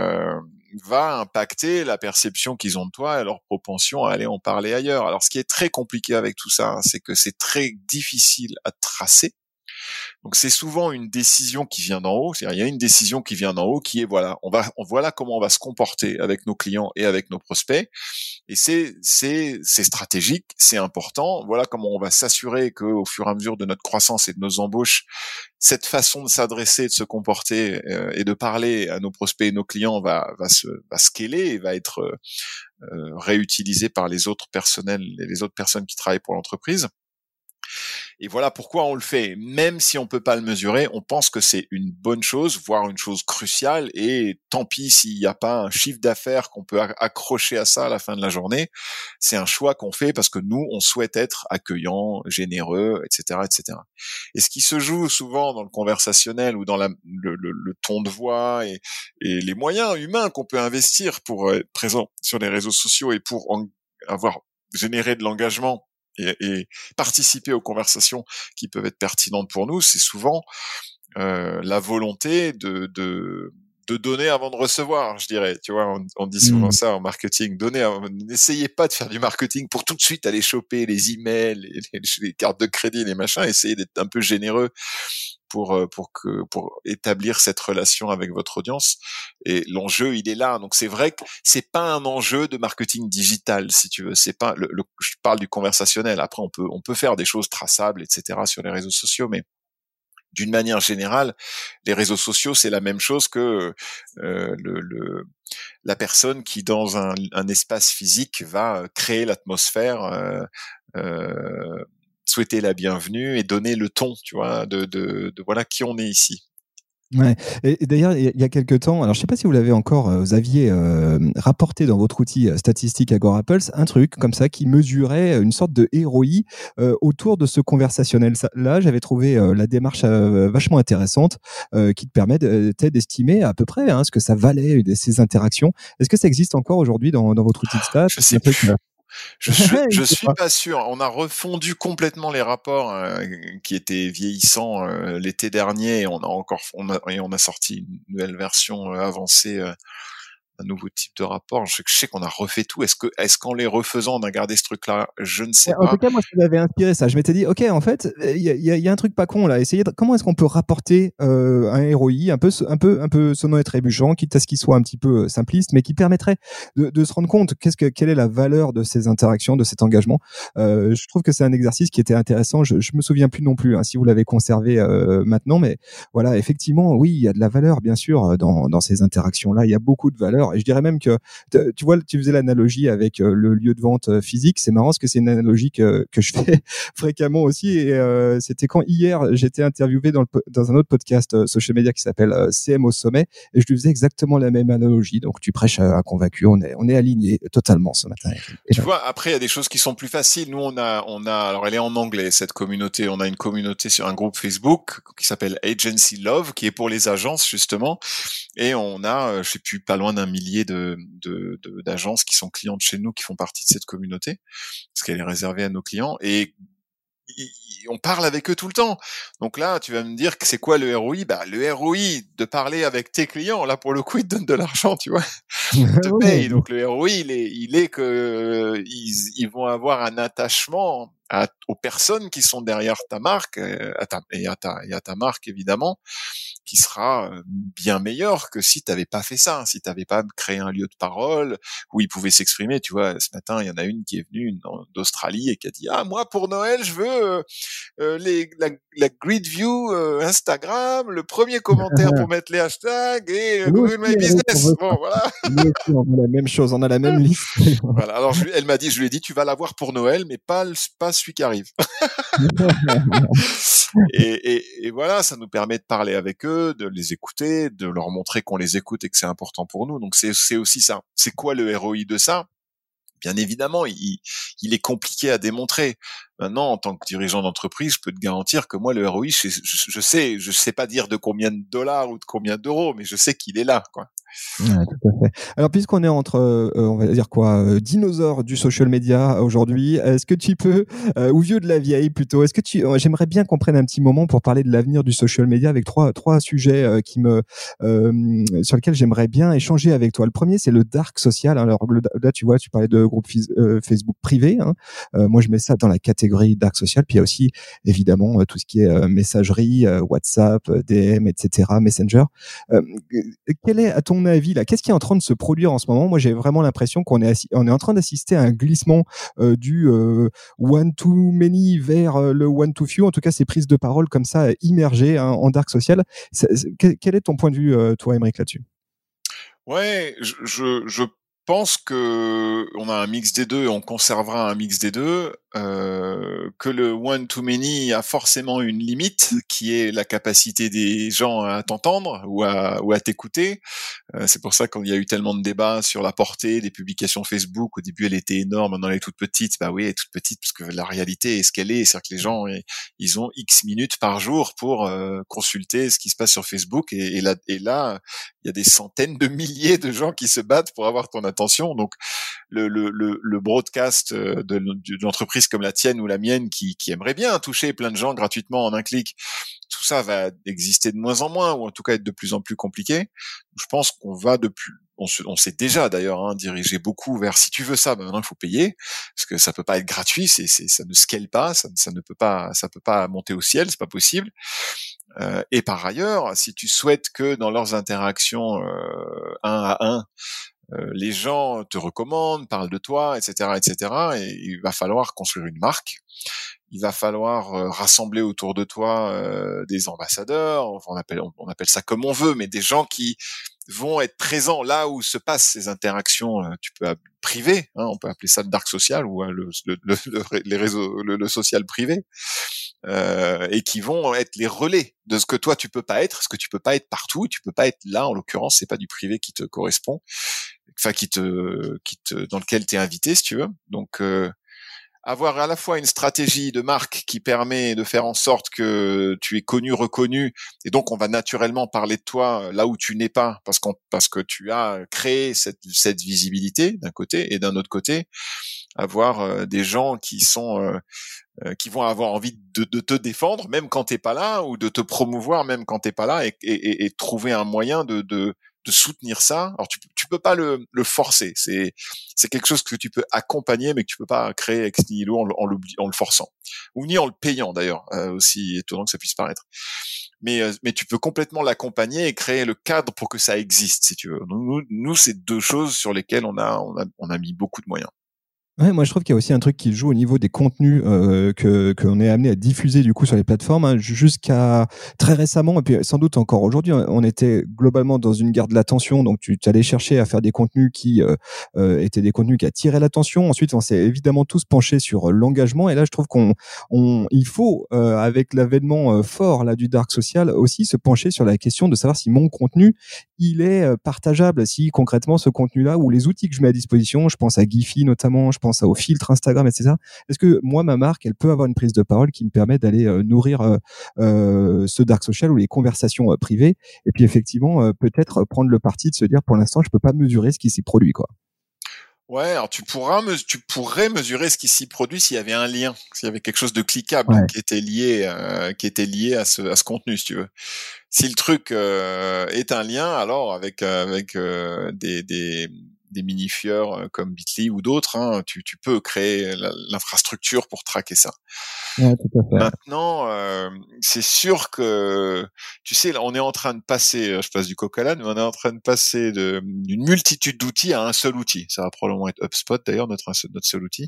va impacter la perception qu'ils ont de toi et leur propension à aller en parler ailleurs. Alors, ce qui est très compliqué avec tout ça, c'est que c'est très difficile à tracer. Donc c'est souvent une décision qui vient d'en haut. C'est-à-dire, il y a une décision qui vient d'en haut qui est voilà comment on va se comporter avec nos clients et avec nos prospects. Et c'est stratégique, c'est important. Voilà comment on va s'assurer que au fur et à mesure de notre croissance et de nos embauches, cette façon de s'adresser, de se comporter et de parler à nos prospects et nos clients va scaler et va être réutilisé par les autres personnels et les autres personnes qui travaillent pour l'entreprise. Et voilà pourquoi on le fait. Même si on peut pas le mesurer, on pense que c'est une bonne chose, voire une chose cruciale, et tant pis s'il n'y a pas un chiffre d'affaires qu'on peut accrocher à ça à la fin de la journée. C'est un choix qu'on fait parce que nous, on souhaite être accueillants, généreux, etc., etc. Et ce qui se joue souvent dans le conversationnel ou dans le ton de voix et les moyens humains qu'on peut investir pour être présent sur les réseaux sociaux et pour générer de l'engagement et participer aux conversations qui peuvent être pertinentes pour nous, c'est souvent la volonté de donner avant de recevoir, je dirais. Tu vois, on dit souvent ça en marketing. N'essayez pas de faire du marketing pour tout de suite aller choper les emails, les cartes de crédit, les machins. Essayez d'être un peu généreux pour établir cette relation avec votre audience. Et l'enjeu, il est là. Donc c'est vrai que c'est pas un enjeu de marketing digital, si tu veux. C'est pas je parle du conversationnel. Après, on peut faire des choses traçables, etc. sur les réseaux sociaux, mais d'une manière générale, les réseaux sociaux, c'est la même chose que la personne qui, dans un espace physique, va créer l'atmosphère souhaiter la bienvenue et donner le ton, tu vois, de voilà qui on est ici. Ouais. Et d'ailleurs, il y a quelques temps, alors je sais pas si vous l'avez encore, vous aviez rapporté dans votre outil statistique Agorapulse un truc comme ça qui mesurait une sorte de ROI autour de ce conversationnel. Là, j'avais trouvé la démarche vachement intéressante qui te permet d'estimer à peu près ce que ça valait ces interactions. Est-ce que ça existe encore aujourd'hui dans votre outil de stats? Je sais plus. Je suis pas sûr. On a refondu complètement les rapports qui étaient vieillissants l'été dernier et on a sorti une nouvelle version avancée, un nouveau type de rapport. Je sais qu'on a refait tout. Est-ce qu'en les refaisant on a gardé ce truc-là? Je ne sais En pas. tout cas, moi, ça m'avait inspiré ça. Je m'étais dit, ok, en fait, il y a un truc pas con là. Comment est-ce qu'on peut rapporter un ROI un peu sonnant et trébuchant, quitte à ce qu'il soit un petit peu simpliste, mais qui permettrait de se rendre compte quelle est la valeur de ces interactions, de cet engagement. Je trouve que c'est un exercice qui était intéressant. Je me souviens plus non plus si vous l'avez conservé maintenant, mais voilà, effectivement, oui, il y a de la valeur bien sûr dans ces interactions-là. Il y a beaucoup de valeur, et je dirais même que tu vois, tu faisais l'analogie avec le lieu de vente physique. C'est marrant parce que c'est une analogie que je fais fréquemment aussi, et c'était quand hier j'étais interviewé dans un autre podcast social media qui s'appelle CM au sommet, et je lui faisais exactement la même analogie. Donc tu prêches à convaincu, on est alignés totalement ce matin. Tu vois, après il y a des choses qui sont plus faciles. Nous on a alors elle est en anglais cette communauté. On a une communauté sur un groupe Facebook qui s'appelle Agency Love, qui est pour les agences justement, et on a je sais plus, pas loin d'1 millier d'agences qui sont clientes chez nous, qui font partie de cette communauté, parce qu'elle est réservée à nos clients, et on parle avec eux tout le temps. Donc là, tu vas me dire que c'est quoi le ROI? Bah, le ROI de parler avec tes clients, là, pour le coup, ils te donnent de l'argent, tu vois. Ils te payent. Donc le ROI, il est que ils vont avoir un attachement aux personnes qui sont derrière ta marque, à ta marque, évidemment, qui sera bien meilleur que si t'avais pas fait ça, si t'avais pas créé un lieu de parole où ils pouvaient s'exprimer. Tu vois, ce matin, il y en a une qui est venue d'Australie et qui a dit, moi pour Noël, je veux la grid view Instagram, le premier commentaire pour mettre les hashtags et Google My Business. Bon, voilà. On a la même chose, on a la même liste. Voilà. Alors elle m'a dit, je lui ai dit, tu vas l'avoir pour Noël, mais pas celui qui arrive. et voilà, ça nous permet de parler avec eux, de les écouter, de leur montrer qu'on les écoute et que c'est important pour nous. Donc c'est aussi ça. C'est quoi le ROI de ça? Bien évidemment, il est compliqué à démontrer. Maintenant, en tant que dirigeant d'entreprise, je peux te garantir que moi, le ROI, je sais pas dire de combien de dollars ou de combien d'euros, mais je sais qu'il est là, quoi. Ouais, tout à fait. Alors, puisqu'on est entre, on va dire quoi, dinosaures du social media aujourd'hui, est-ce que tu peux, ou vieux de la vieille plutôt, j'aimerais bien qu'on prenne un petit moment pour parler de l'avenir du social media avec trois sujets sur lesquels j'aimerais bien échanger avec toi. Le premier, c'est le dark social. Alors là, tu vois, tu parlais de groupe Facebook privé. Moi, je mets ça dans la catégorie dark social. Puis il y a aussi évidemment tout ce qui est messagerie, WhatsApp, DM, etc., Messenger. Quel est, à ton avis, là, qu'est-ce qui est en train de se produire en ce moment? Moi, j'ai vraiment l'impression qu'on est en train d'assister à un glissement du one to many vers le one to few. En tout cas, ces prises de parole comme ça immergées en dark social. Quel est ton point de vue, toi, Aymeric, là-dessus? Ouais, je pense que on a un mix des deux et on conservera un mix des deux. Que le one to many a forcément une limite, qui est la capacité des gens à t'entendre ou à t'écouter. C'est pour ça qu'il y a eu tellement de débats sur la portée des publications Facebook. Au début, elle était énorme, maintenant elle est toute petite. Bah oui, elle est toute petite parce que la réalité est ce qu'elle est. C'est-à-dire que les gens, ils ont X minutes par jour pour consulter ce qui se passe sur Facebook. Et là, il y a des centaines de milliers de gens qui se battent pour avoir ton attention. Donc, le broadcast de l'entreprise comme la tienne ou la mienne qui aimerait bien toucher plein de gens gratuitement en un clic, tout ça va exister de moins en moins, ou en tout cas être de plus en plus compliqué. Je pense qu'on va on s'est déjà d'ailleurs dirigé beaucoup vers, si tu veux ça, maintenant il faut payer, parce que ça peut pas être gratuit, ça ne scale pas, ça peut pas monter au ciel, c'est pas possible. Et par ailleurs, si tu souhaites que dans leurs interactions un à un, les gens te recommandent, parlent de toi, etc., etc., et il va falloir construire une marque. Il va falloir rassembler autour de toi des ambassadeurs. On appelle ça comme on veut, mais des gens qui vont être présents là où se passent ces interactions. Tu peux privées, hein, on peut appeler ça le dark social ou les réseaux, le social privé, et qui vont être les relais de ce que toi tu peux pas être, parce que tu peux pas être partout, tu peux pas être là. En l'occurrence, c'est pas du privé qui te correspond, enfin dans lequel t'es invité, si tu veux. Donc avoir à la fois une stratégie de marque qui permet de faire en sorte que tu es connu, reconnu, et donc on va naturellement parler de toi là où tu n'es pas, parce que tu as créé cette visibilité d'un côté, et d'un autre côté, avoir des gens qui vont avoir envie de te défendre même quand t'es pas là, ou de te promouvoir même quand t'es pas là, et trouver un moyen de soutenir ça. Alors tu peux pas le forcer, c'est quelque chose que tu peux accompagner, mais que tu peux pas créer ex nihilo en le forçant, ou ni en le payant d'ailleurs, aussi étonnant que ça puisse paraître. Mais tu peux complètement l'accompagner et créer le cadre pour que ça existe, si tu veux. Nous c'est deux choses sur lesquelles on a mis beaucoup de moyens. Ouais, moi je trouve qu'il y a aussi un truc qui joue au niveau des contenus qu'on est amené à diffuser du coup sur les plateformes, hein, jusqu'à très récemment, et puis sans doute encore aujourd'hui, on était globalement dans une guerre de l'attention, donc tu allais chercher à faire des contenus qui étaient des contenus qui attiraient l'attention. Ensuite, on s'est évidemment tous penchés sur l'engagement, et là je trouve il faut avec l'avènement fort là du dark social aussi se pencher sur la question de savoir si mon contenu il est partageable, si concrètement ce contenu-là ou les outils que je mets à disposition, je pense à Giphy notamment, je pense aux filtres Instagram, etc. Est-ce que moi, ma marque, elle peut avoir une prise de parole qui me permet d'aller nourrir ce dark social ou les conversations privées, et puis effectivement peut-être prendre le parti de se dire pour l'instant je peux pas mesurer ce qui s'y produit, quoi. Ouais, alors tu pourrais mesurer ce qui s'y produit s'il y avait un lien, s'il y avait quelque chose de cliquable, Ouais. qui était lié à ce contenu, si tu veux. Si le truc est un lien, alors avec des mini-fieurs comme Bitly ou d'autres, hein, tu peux créer l'infrastructure pour traquer ça. Ouais, tout à fait. Maintenant, c'est sûr que, tu sais, là, on est en train de passer, je passe du coq à l'âne, mais on est en train de passer d'une multitude d'outils à un seul outil. Ça va probablement être HubSpot d'ailleurs, notre seul outil.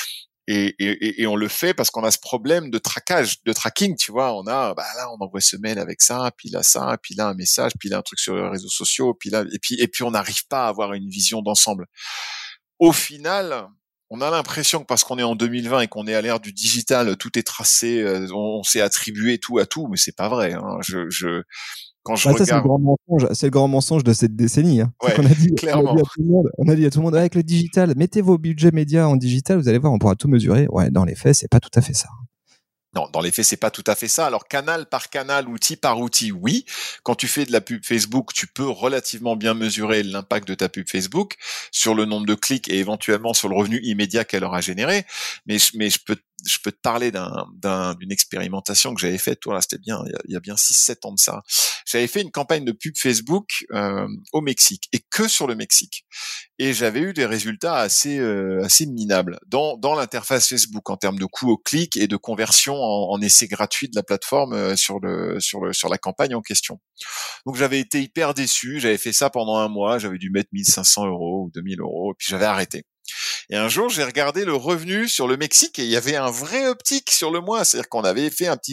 Et on le fait parce qu'on a ce problème de tracking, tu vois. Là, on envoie ce mail avec ça, puis là un message, puis là un truc sur les réseaux sociaux, puis on n'arrive pas à avoir une vision d'ensemble. Au final, on a l'impression que parce qu'on est en 2020 et qu'on est à l'ère du digital, tout est tracé, on s'est attribué tout à tout, mais c'est pas vrai, hein. Quand je Ça, c'est le regarde, grand mensonge. C'est le grand mensonge de cette décennie, hein. ouais, C'est qu'on a dit, clairement. on a dit à tout le monde, avec le digital, mettez vos budgets médias en digital, vous allez voir, on pourra tout mesurer. Ouais, dans les faits, c'est pas tout à fait ça. Non, dans les faits, c'est pas tout à fait ça. Alors, canal par canal, outil par outil, oui. Quand tu fais de la pub Facebook, tu peux relativement bien mesurer l'impact de ta pub Facebook sur le nombre de clics et éventuellement sur le revenu immédiat qu'elle aura généré. Mais je peux te parler d'une expérimentation que j'avais faite. Voilà, c'était bien, il y a bien 6-7 ans de ça. J'avais fait une campagne de pub Facebook au Mexique, et que sur le Mexique. Et j'avais eu des résultats assez minables dans l'interface Facebook en termes de coût au clic et de conversion en essai gratuit de la plateforme sur la campagne en question. Donc j'avais été hyper déçu. J'avais fait ça pendant un mois. J'avais dû mettre 1 500 € ou 2 000 €, et puis j'avais arrêté. Et un jour, j'ai regardé le revenu sur le Mexique, et il y avait un vrai uptick sur le mois. C'est-à-dire qu'on avait fait un petit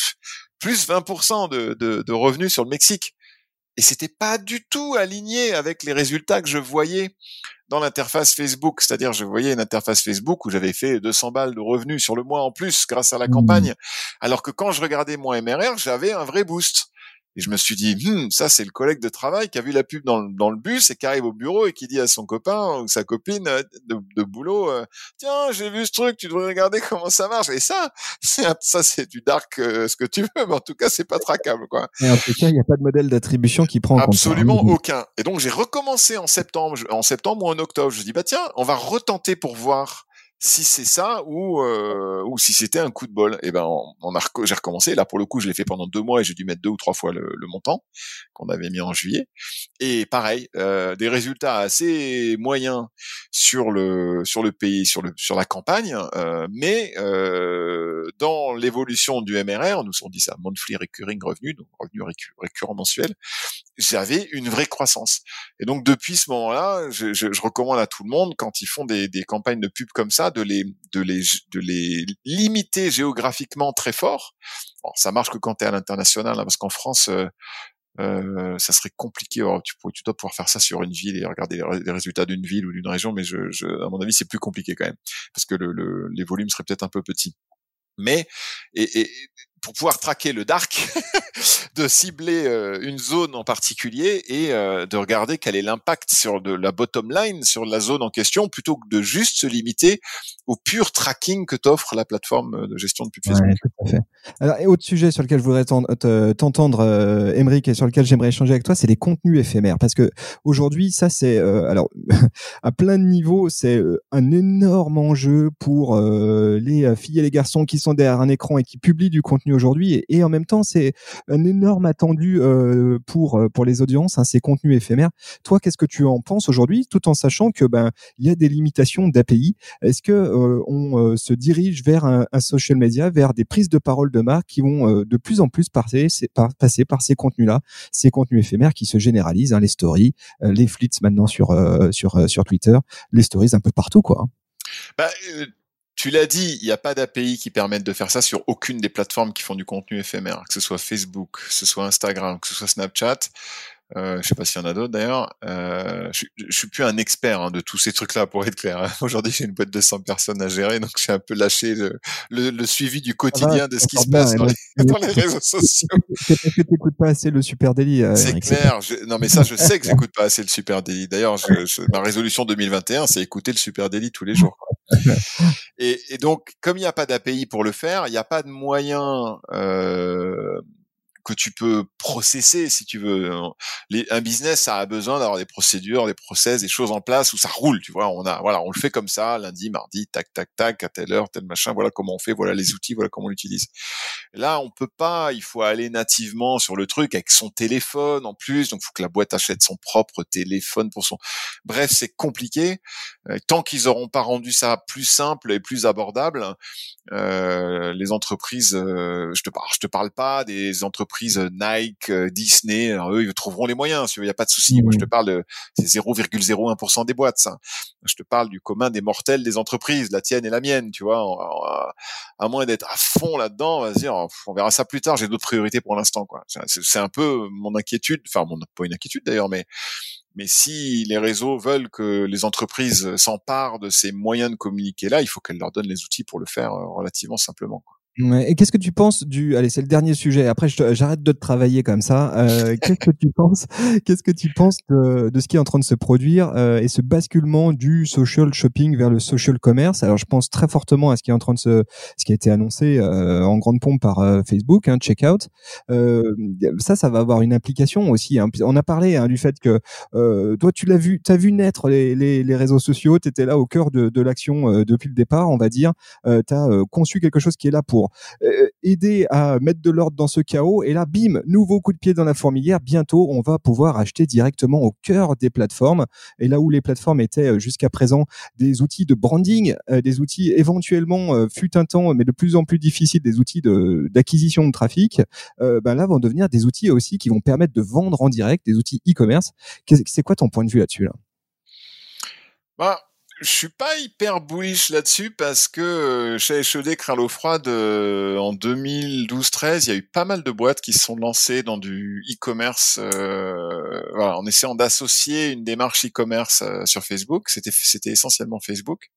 plus 20% de revenus sur le Mexique. Et c'était pas du tout aligné avec les résultats que je voyais dans l'interface Facebook. C'est-à-dire, je voyais une interface Facebook où j'avais fait 200 balles de revenus sur le mois en plus grâce à la campagne. Alors que quand je regardais mon MRR, j'avais un vrai boost. Et je me suis dit, ça c'est le collègue de travail qui a vu la pub dans le bus et qui arrive au bureau et qui dit à son copain ou sa copine de boulot, tiens, j'ai vu ce truc, tu devrais regarder comment ça marche. Et ça c'est du dark, ce que tu veux, mais en tout cas c'est pas traquable, quoi. Et en tout cas, il n'y a pas de modèle d'attribution qui prend en compte ça. Absolument aucun. Et donc j'ai recommencé en septembre ou en octobre. Je dis tiens, on va retenter pour voir si c'est ça ou si c'était un coup de bol. Et j'ai recommencé. Là pour le coup, je l'ai fait pendant 2 mois et j'ai dû mettre 2 ou 3 fois le montant qu'on avait mis en juillet. Et pareil, des résultats assez moyens sur le pays, sur la campagne, mais dans l'évolution du MRR, on dit ça, monthly recurring revenue, donc revenu récurrent mensuel, j'avais une vraie croissance. Et donc depuis ce moment-là, je recommande à tout le monde, quand ils font des campagnes de pub comme ça, de les limiter géographiquement très fort. Bon, ça marche que quand tu es à l'international, hein, parce qu'en France, ça serait compliqué. Alors, tu dois pouvoir faire ça sur une ville et regarder les résultats d'une ville ou d'une région, mais à mon avis, c'est plus compliqué quand même, parce que les volumes seraient peut-être un peu petits. Mais et pour pouvoir traquer le dark, de cibler une zone en particulier et de regarder quel est l'impact sur de la bottom line sur la zone en question, plutôt que de juste se limiter au pur tracking que t'offre la plateforme de gestion de pub Facebook. Ouais, tout à fait. Alors, et autre sujet sur lequel je voudrais t'entendre, Émeric, et sur lequel j'aimerais échanger avec toi, c'est les contenus éphémères. Parce que aujourd'hui, ça, c'est alors à plein de niveaux, c'est un énorme enjeu pour les filles et les garçons qui sont derrière un écran et qui publient du contenu aujourd'hui. Et en même temps, c'est un énorme attendu pour les audiences, hein, ces contenus éphémères. Toi, qu'est-ce que tu en penses aujourd'hui, tout en sachant que il y a des limitations d'API? Est-ce que on se dirige vers un social media, vers des prises de parole de marque qui vont de plus en plus passer par ces contenus-là, ces contenus éphémères qui se généralisent, hein, les stories, les flits maintenant sur Twitter, les stories un peu partout, quoi. Tu l'as dit, il n'y a pas d'API qui permettent de faire ça sur aucune des plateformes qui font du contenu éphémère, que ce soit Facebook, que ce soit Instagram, que ce soit Snapchat. Je sais pas s'il y en a d'autres d'ailleurs. Je suis plus un expert de tous ces trucs-là, pour être clair. Aujourd'hui, j'ai une boîte de 100 personnes à gérer, donc j'ai un peu lâché le suivi du quotidien de ce qui se passe dans les réseaux sociaux. C'est parce que t'écoutes pas assez le Super Daily. C'est clair. Non, mais ça, je sais que j'écoute pas assez le Super Daily. D'ailleurs, ma résolution 2021, c'est écouter le Super Daily tous les jours. Et donc, comme il n'y a pas d'API pour le faire, il n'y a pas de moyen que tu peux processer, si tu veux. Un business, ça a besoin d'avoir des procédures, des process, des choses en place où ça roule, tu vois. On le fait comme ça, lundi, mardi, tac, tac, tac, à telle heure, tel machin, voilà comment on fait, voilà les outils, voilà comment on l'utilise. Là, on peut pas, il faut aller nativement sur le truc avec son téléphone en plus, donc il faut que la boîte achète son propre téléphone pour son... Bref, c'est compliqué. Tant qu'ils auront pas rendu ça plus simple et plus abordable, les entreprises, je te parle pas des entreprises Nike, Disney, alors eux ils trouveront les moyens, il y a pas de souci. Moi je te parle de c'est 0,01% des boîtes, ça. Je te parle du commun des mortels des entreprises, la tienne et la mienne, tu vois. À moins d'être à fond là-dedans, on va se dire on verra ça plus tard, j'ai d'autres priorités pour l'instant, quoi. C'est un peu mon inquiétude, enfin pas une inquiétude d'ailleurs, mais si les réseaux veulent que les entreprises s'emparent de ces moyens de communiquer là, il faut qu'elles leur donnent les outils pour le faire relativement simplement, quoi. Ouais. Et qu'est-ce que tu penses allez, c'est le dernier sujet. Après, j'arrête de te travailler comme ça. Qu'est-ce que tu penses de ce qui est en train de se produire et ce basculement du social shopping vers le social commerce? Alors, je pense très fortement à ce qui a été annoncé en grande pompe par Facebook, hein, Checkout. Ça va avoir une implication aussi, hein. On a parlé du fait que toi, t'as vu naître les réseaux sociaux. T'étais là au cœur de l'action depuis le départ, on va dire. T'as conçu quelque chose qui est là pour aider à mettre de l'ordre dans ce chaos, et là bim, nouveau coup de pied dans la fourmilière. Bientôt on va pouvoir acheter directement au cœur des plateformes, et là où les plateformes étaient jusqu'à présent des outils de branding, des outils éventuellement fut un temps mais de plus en plus difficiles, des outils d'acquisition de trafic, là vont devenir des outils aussi qui vont permettre de vendre en direct, des outils e-commerce. C'est quoi ton point de vue là-dessus là? Je suis pas hyper bullish là-dessus parce que chez Échaudé craint l'eau froide en 2012-13, il y a eu pas mal de boîtes qui se sont lancées dans du e-commerce en essayant d'associer une démarche e-commerce sur Facebook. C'était essentiellement Facebook.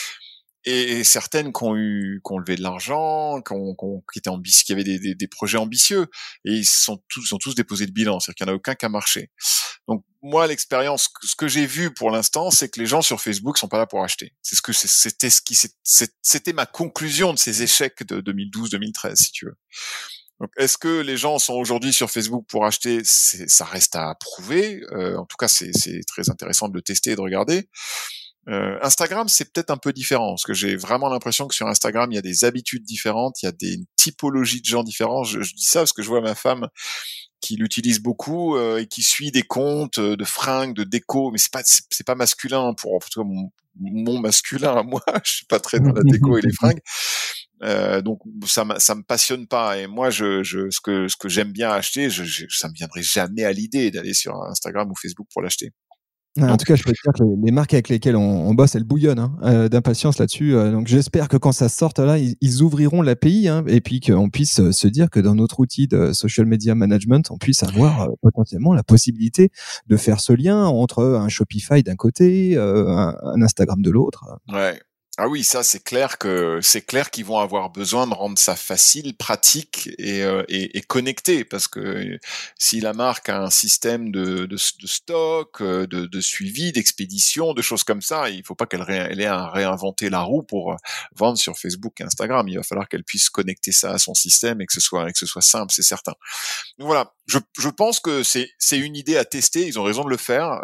Et certaines qui ont levé de l'argent, qui avaient des projets ambitieux, et ils ont tous déposé le bilan, c'est-à-dire qu'il n'y en a aucun qui a marché. Donc moi, l'expérience, ce que j'ai vu pour l'instant, c'est que les gens sur Facebook sont pas là pour acheter. C'était ma conclusion de ces échecs de 2012-2013, si tu veux. Donc, est-ce que les gens sont aujourd'hui sur Facebook pour acheter? Ça reste à prouver. En tout cas, c'est très intéressant de le tester et de regarder. Instagram, c'est peut-être un peu différent, parce que j'ai vraiment l'impression que sur Instagram, il y a des habitudes différentes, il y a des typologies de gens différents. Je dis ça parce que je vois ma femme qui l'utilise beaucoup et qui suit des comptes de fringues, de déco, mais c'est pas masculin pour en tout cas mon masculin à moi. Je suis pas très dans la déco et les fringues. Donc ça me passionne pas, et moi ce que j'aime bien acheter, ça me viendrait jamais à l'idée d'aller sur Instagram ou Facebook pour l'acheter. En tout cas, je peux te dire que les marques avec lesquelles on bosse, elles bouillonnent d'impatience là-dessus. Donc, j'espère que quand ça sorte là, ils ouvriront l'API et puis qu'on puisse se dire que dans notre outil de social media management, on puisse avoir potentiellement la possibilité de faire ce lien entre un Shopify d'un côté, un Instagram de l'autre. Ouais. Ah oui, ça c'est clair qu'ils vont avoir besoin de rendre ça facile, pratique et connecté, parce que si la marque a un système de stock, de suivi, d'expédition, de choses comme ça, il faut pas qu'elle ait à réinventer la roue pour vendre sur Facebook et Instagram. Il va falloir qu'elle puisse connecter ça à son système et que ce soit simple, c'est certain. Donc voilà, je pense que c'est une idée à tester. Ils ont raison de le faire.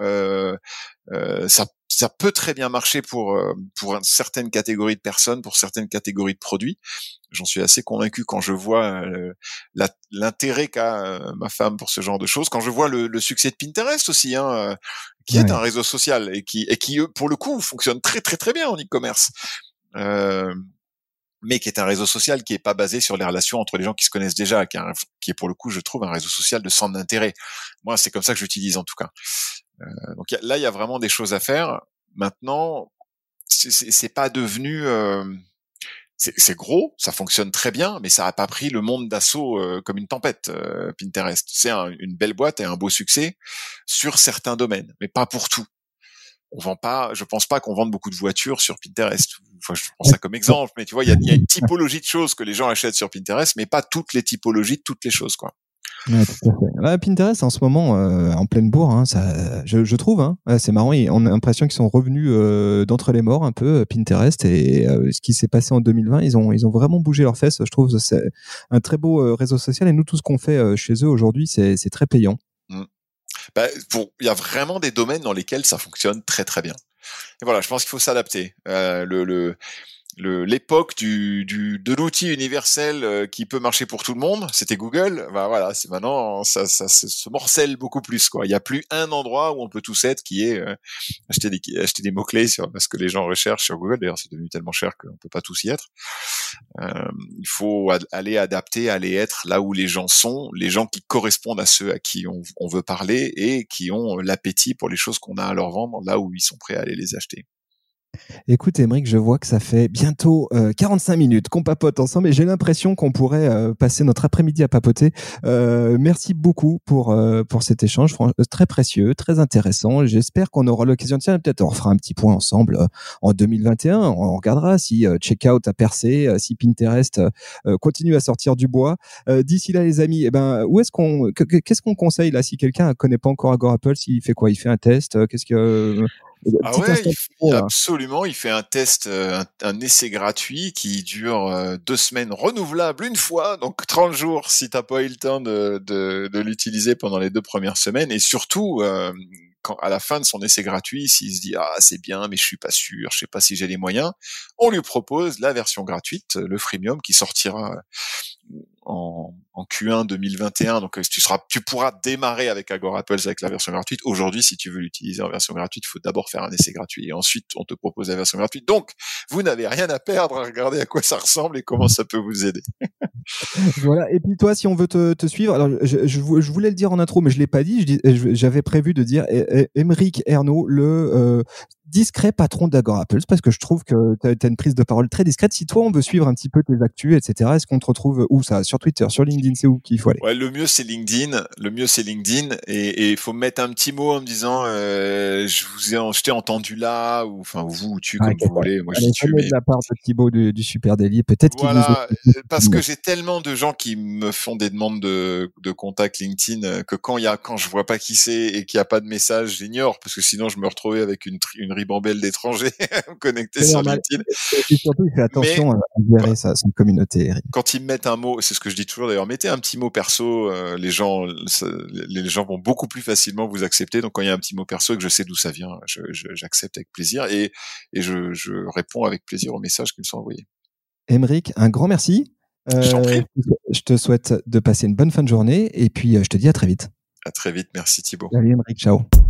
Ça peut très bien marcher pour certaines catégories de personnes, pour certaines catégories de produits. J'en suis assez convaincu quand je vois l'intérêt qu'a ma femme pour ce genre de choses, quand je vois le succès de Pinterest aussi, qui est un réseau social et qui pour le coup fonctionne très très très bien en e-commerce. Mais qui est un réseau social qui est pas basé sur les relations entre les gens qui se connaissent déjà, qui est pour le coup, je trouve, un réseau social de centre d'intérêt. Moi, c'est comme ça que j'utilise en tout cas. Donc là, il y a vraiment des choses à faire. Maintenant, c'est pas devenu, c'est gros, ça fonctionne très bien, mais ça a pas pris le monde d'assaut comme une tempête. Pinterest, c'est une belle boîte et un beau succès sur certains domaines, mais pas pour tout. Je pense pas qu'on vende beaucoup de voitures sur Pinterest. Enfin, je prends ça comme exemple, mais tu vois, il y a une typologie de choses que les gens achètent sur Pinterest, mais pas toutes les typologies de toutes les choses, quoi. Ouais, tout à fait. Là, Pinterest, en ce moment, en pleine bourre, je trouve, c'est marrant. On a l'impression qu'ils sont revenus d'entre les morts un peu, Pinterest, et ce qui s'est passé en 2020, ils ont vraiment bougé leurs fesses. Je trouve que c'est un très beau réseau social, et nous, tout ce qu'on fait chez eux aujourd'hui, c'est très payant. Il y a vraiment des domaines dans lesquels ça fonctionne très très bien. Et voilà, je pense qu'il faut s'adapter. L'époque de l'outil universel qui peut marcher pour tout le monde, c'était Google. Bah voilà, c'est maintenant ça se morcelle beaucoup plus, quoi. Il y a plus un endroit où on peut tous être, qui est acheter des mots clés sur ce que les gens recherchent sur Google. D'ailleurs, c'est devenu tellement cher qu'on peut pas tous y être. Il faut aller adapter, aller être là où les gens sont, les gens qui correspondent à ceux à qui on veut parler et qui ont l'appétit pour les choses qu'on a à leur vendre, là où ils sont prêts à aller les acheter. Écoute, Aymeric, je vois que ça fait bientôt 45 minutes qu'on papote ensemble, et j'ai l'impression qu'on pourrait passer notre après-midi à papoter. Merci beaucoup pour cet échange, très précieux, très intéressant. J'espère qu'on aura l'occasion de peut-être on refera un petit point ensemble en 2021. On regardera si Checkout a percé, si Pinterest continue à sortir du bois. D'ici là, les amis, qu'est-ce qu'on conseille là si quelqu'un ne connaît pas encore Agorapulse, il fait quoi? Il fait un test? Absolument. Il fait un test, un essai gratuit qui dure 2 semaines, renouvelable une fois, donc 30 jours si t'as pas eu le temps de l'utiliser pendant les 2 premières semaines, et surtout quand à la fin de son essai gratuit, s'il se dit c'est bien mais je suis pas sûr, je sais pas si j'ai les moyens, on lui propose la version gratuite, le freemium, qui sortira en Q1 2021. Donc tu pourras démarrer avec Agorapulse avec la version gratuite. Aujourd'hui, si tu veux l'utiliser en version gratuite, il faut d'abord faire un essai gratuit et ensuite on te propose la version gratuite. Donc vous n'avez rien à perdre à regarder à quoi ça ressemble et comment ça peut vous aider. Voilà. Et puis toi, si on veut te suivre, alors je voulais le dire en intro, mais je l'ai pas dit. J'avais prévu de dire Aymeric Ernaud, le discret patron d'Agorapulse, parce que je trouve que tu as une prise de parole très discrète. Si toi, on veut suivre un petit peu tes actus, etc., est-ce qu'on te retrouve où ça? Sur Twitter, sur LinkedIn, c'est où qu'il faut aller? Ouais, le mieux c'est LinkedIn. Et il faut mettre un petit mot en me disant je t'ai entendu là, ou enfin vous ou tu, comme vous voulez. Moi je dis tu, mais de la part de Thibaut du Super Daily, peut-être voilà, parce que j'ai tellement de gens qui me font des demandes de contact LinkedIn que quand je vois pas qui c'est et qu'il y a pas de message, j'ignore, parce que sinon je me retrouvais avec une ribambelle d'étrangers connectés sur LinkedIn. Et surtout, il fait attention à gérer sa communauté. Quand ils me mettent un mot, c'est ce que je dis toujours d'ailleurs, mettez un petit mot perso, les gens vont beaucoup plus facilement vous accepter. Donc quand il y a un petit mot perso et que je sais d'où ça vient, j'accepte avec plaisir et je réponds avec plaisir aux messages qui me sont envoyés. Aymeric, un grand merci. Je te souhaite de passer une bonne fin de journée et puis je te dis à très vite. À très vite, merci Thibaut. Salut Aymeric, ciao.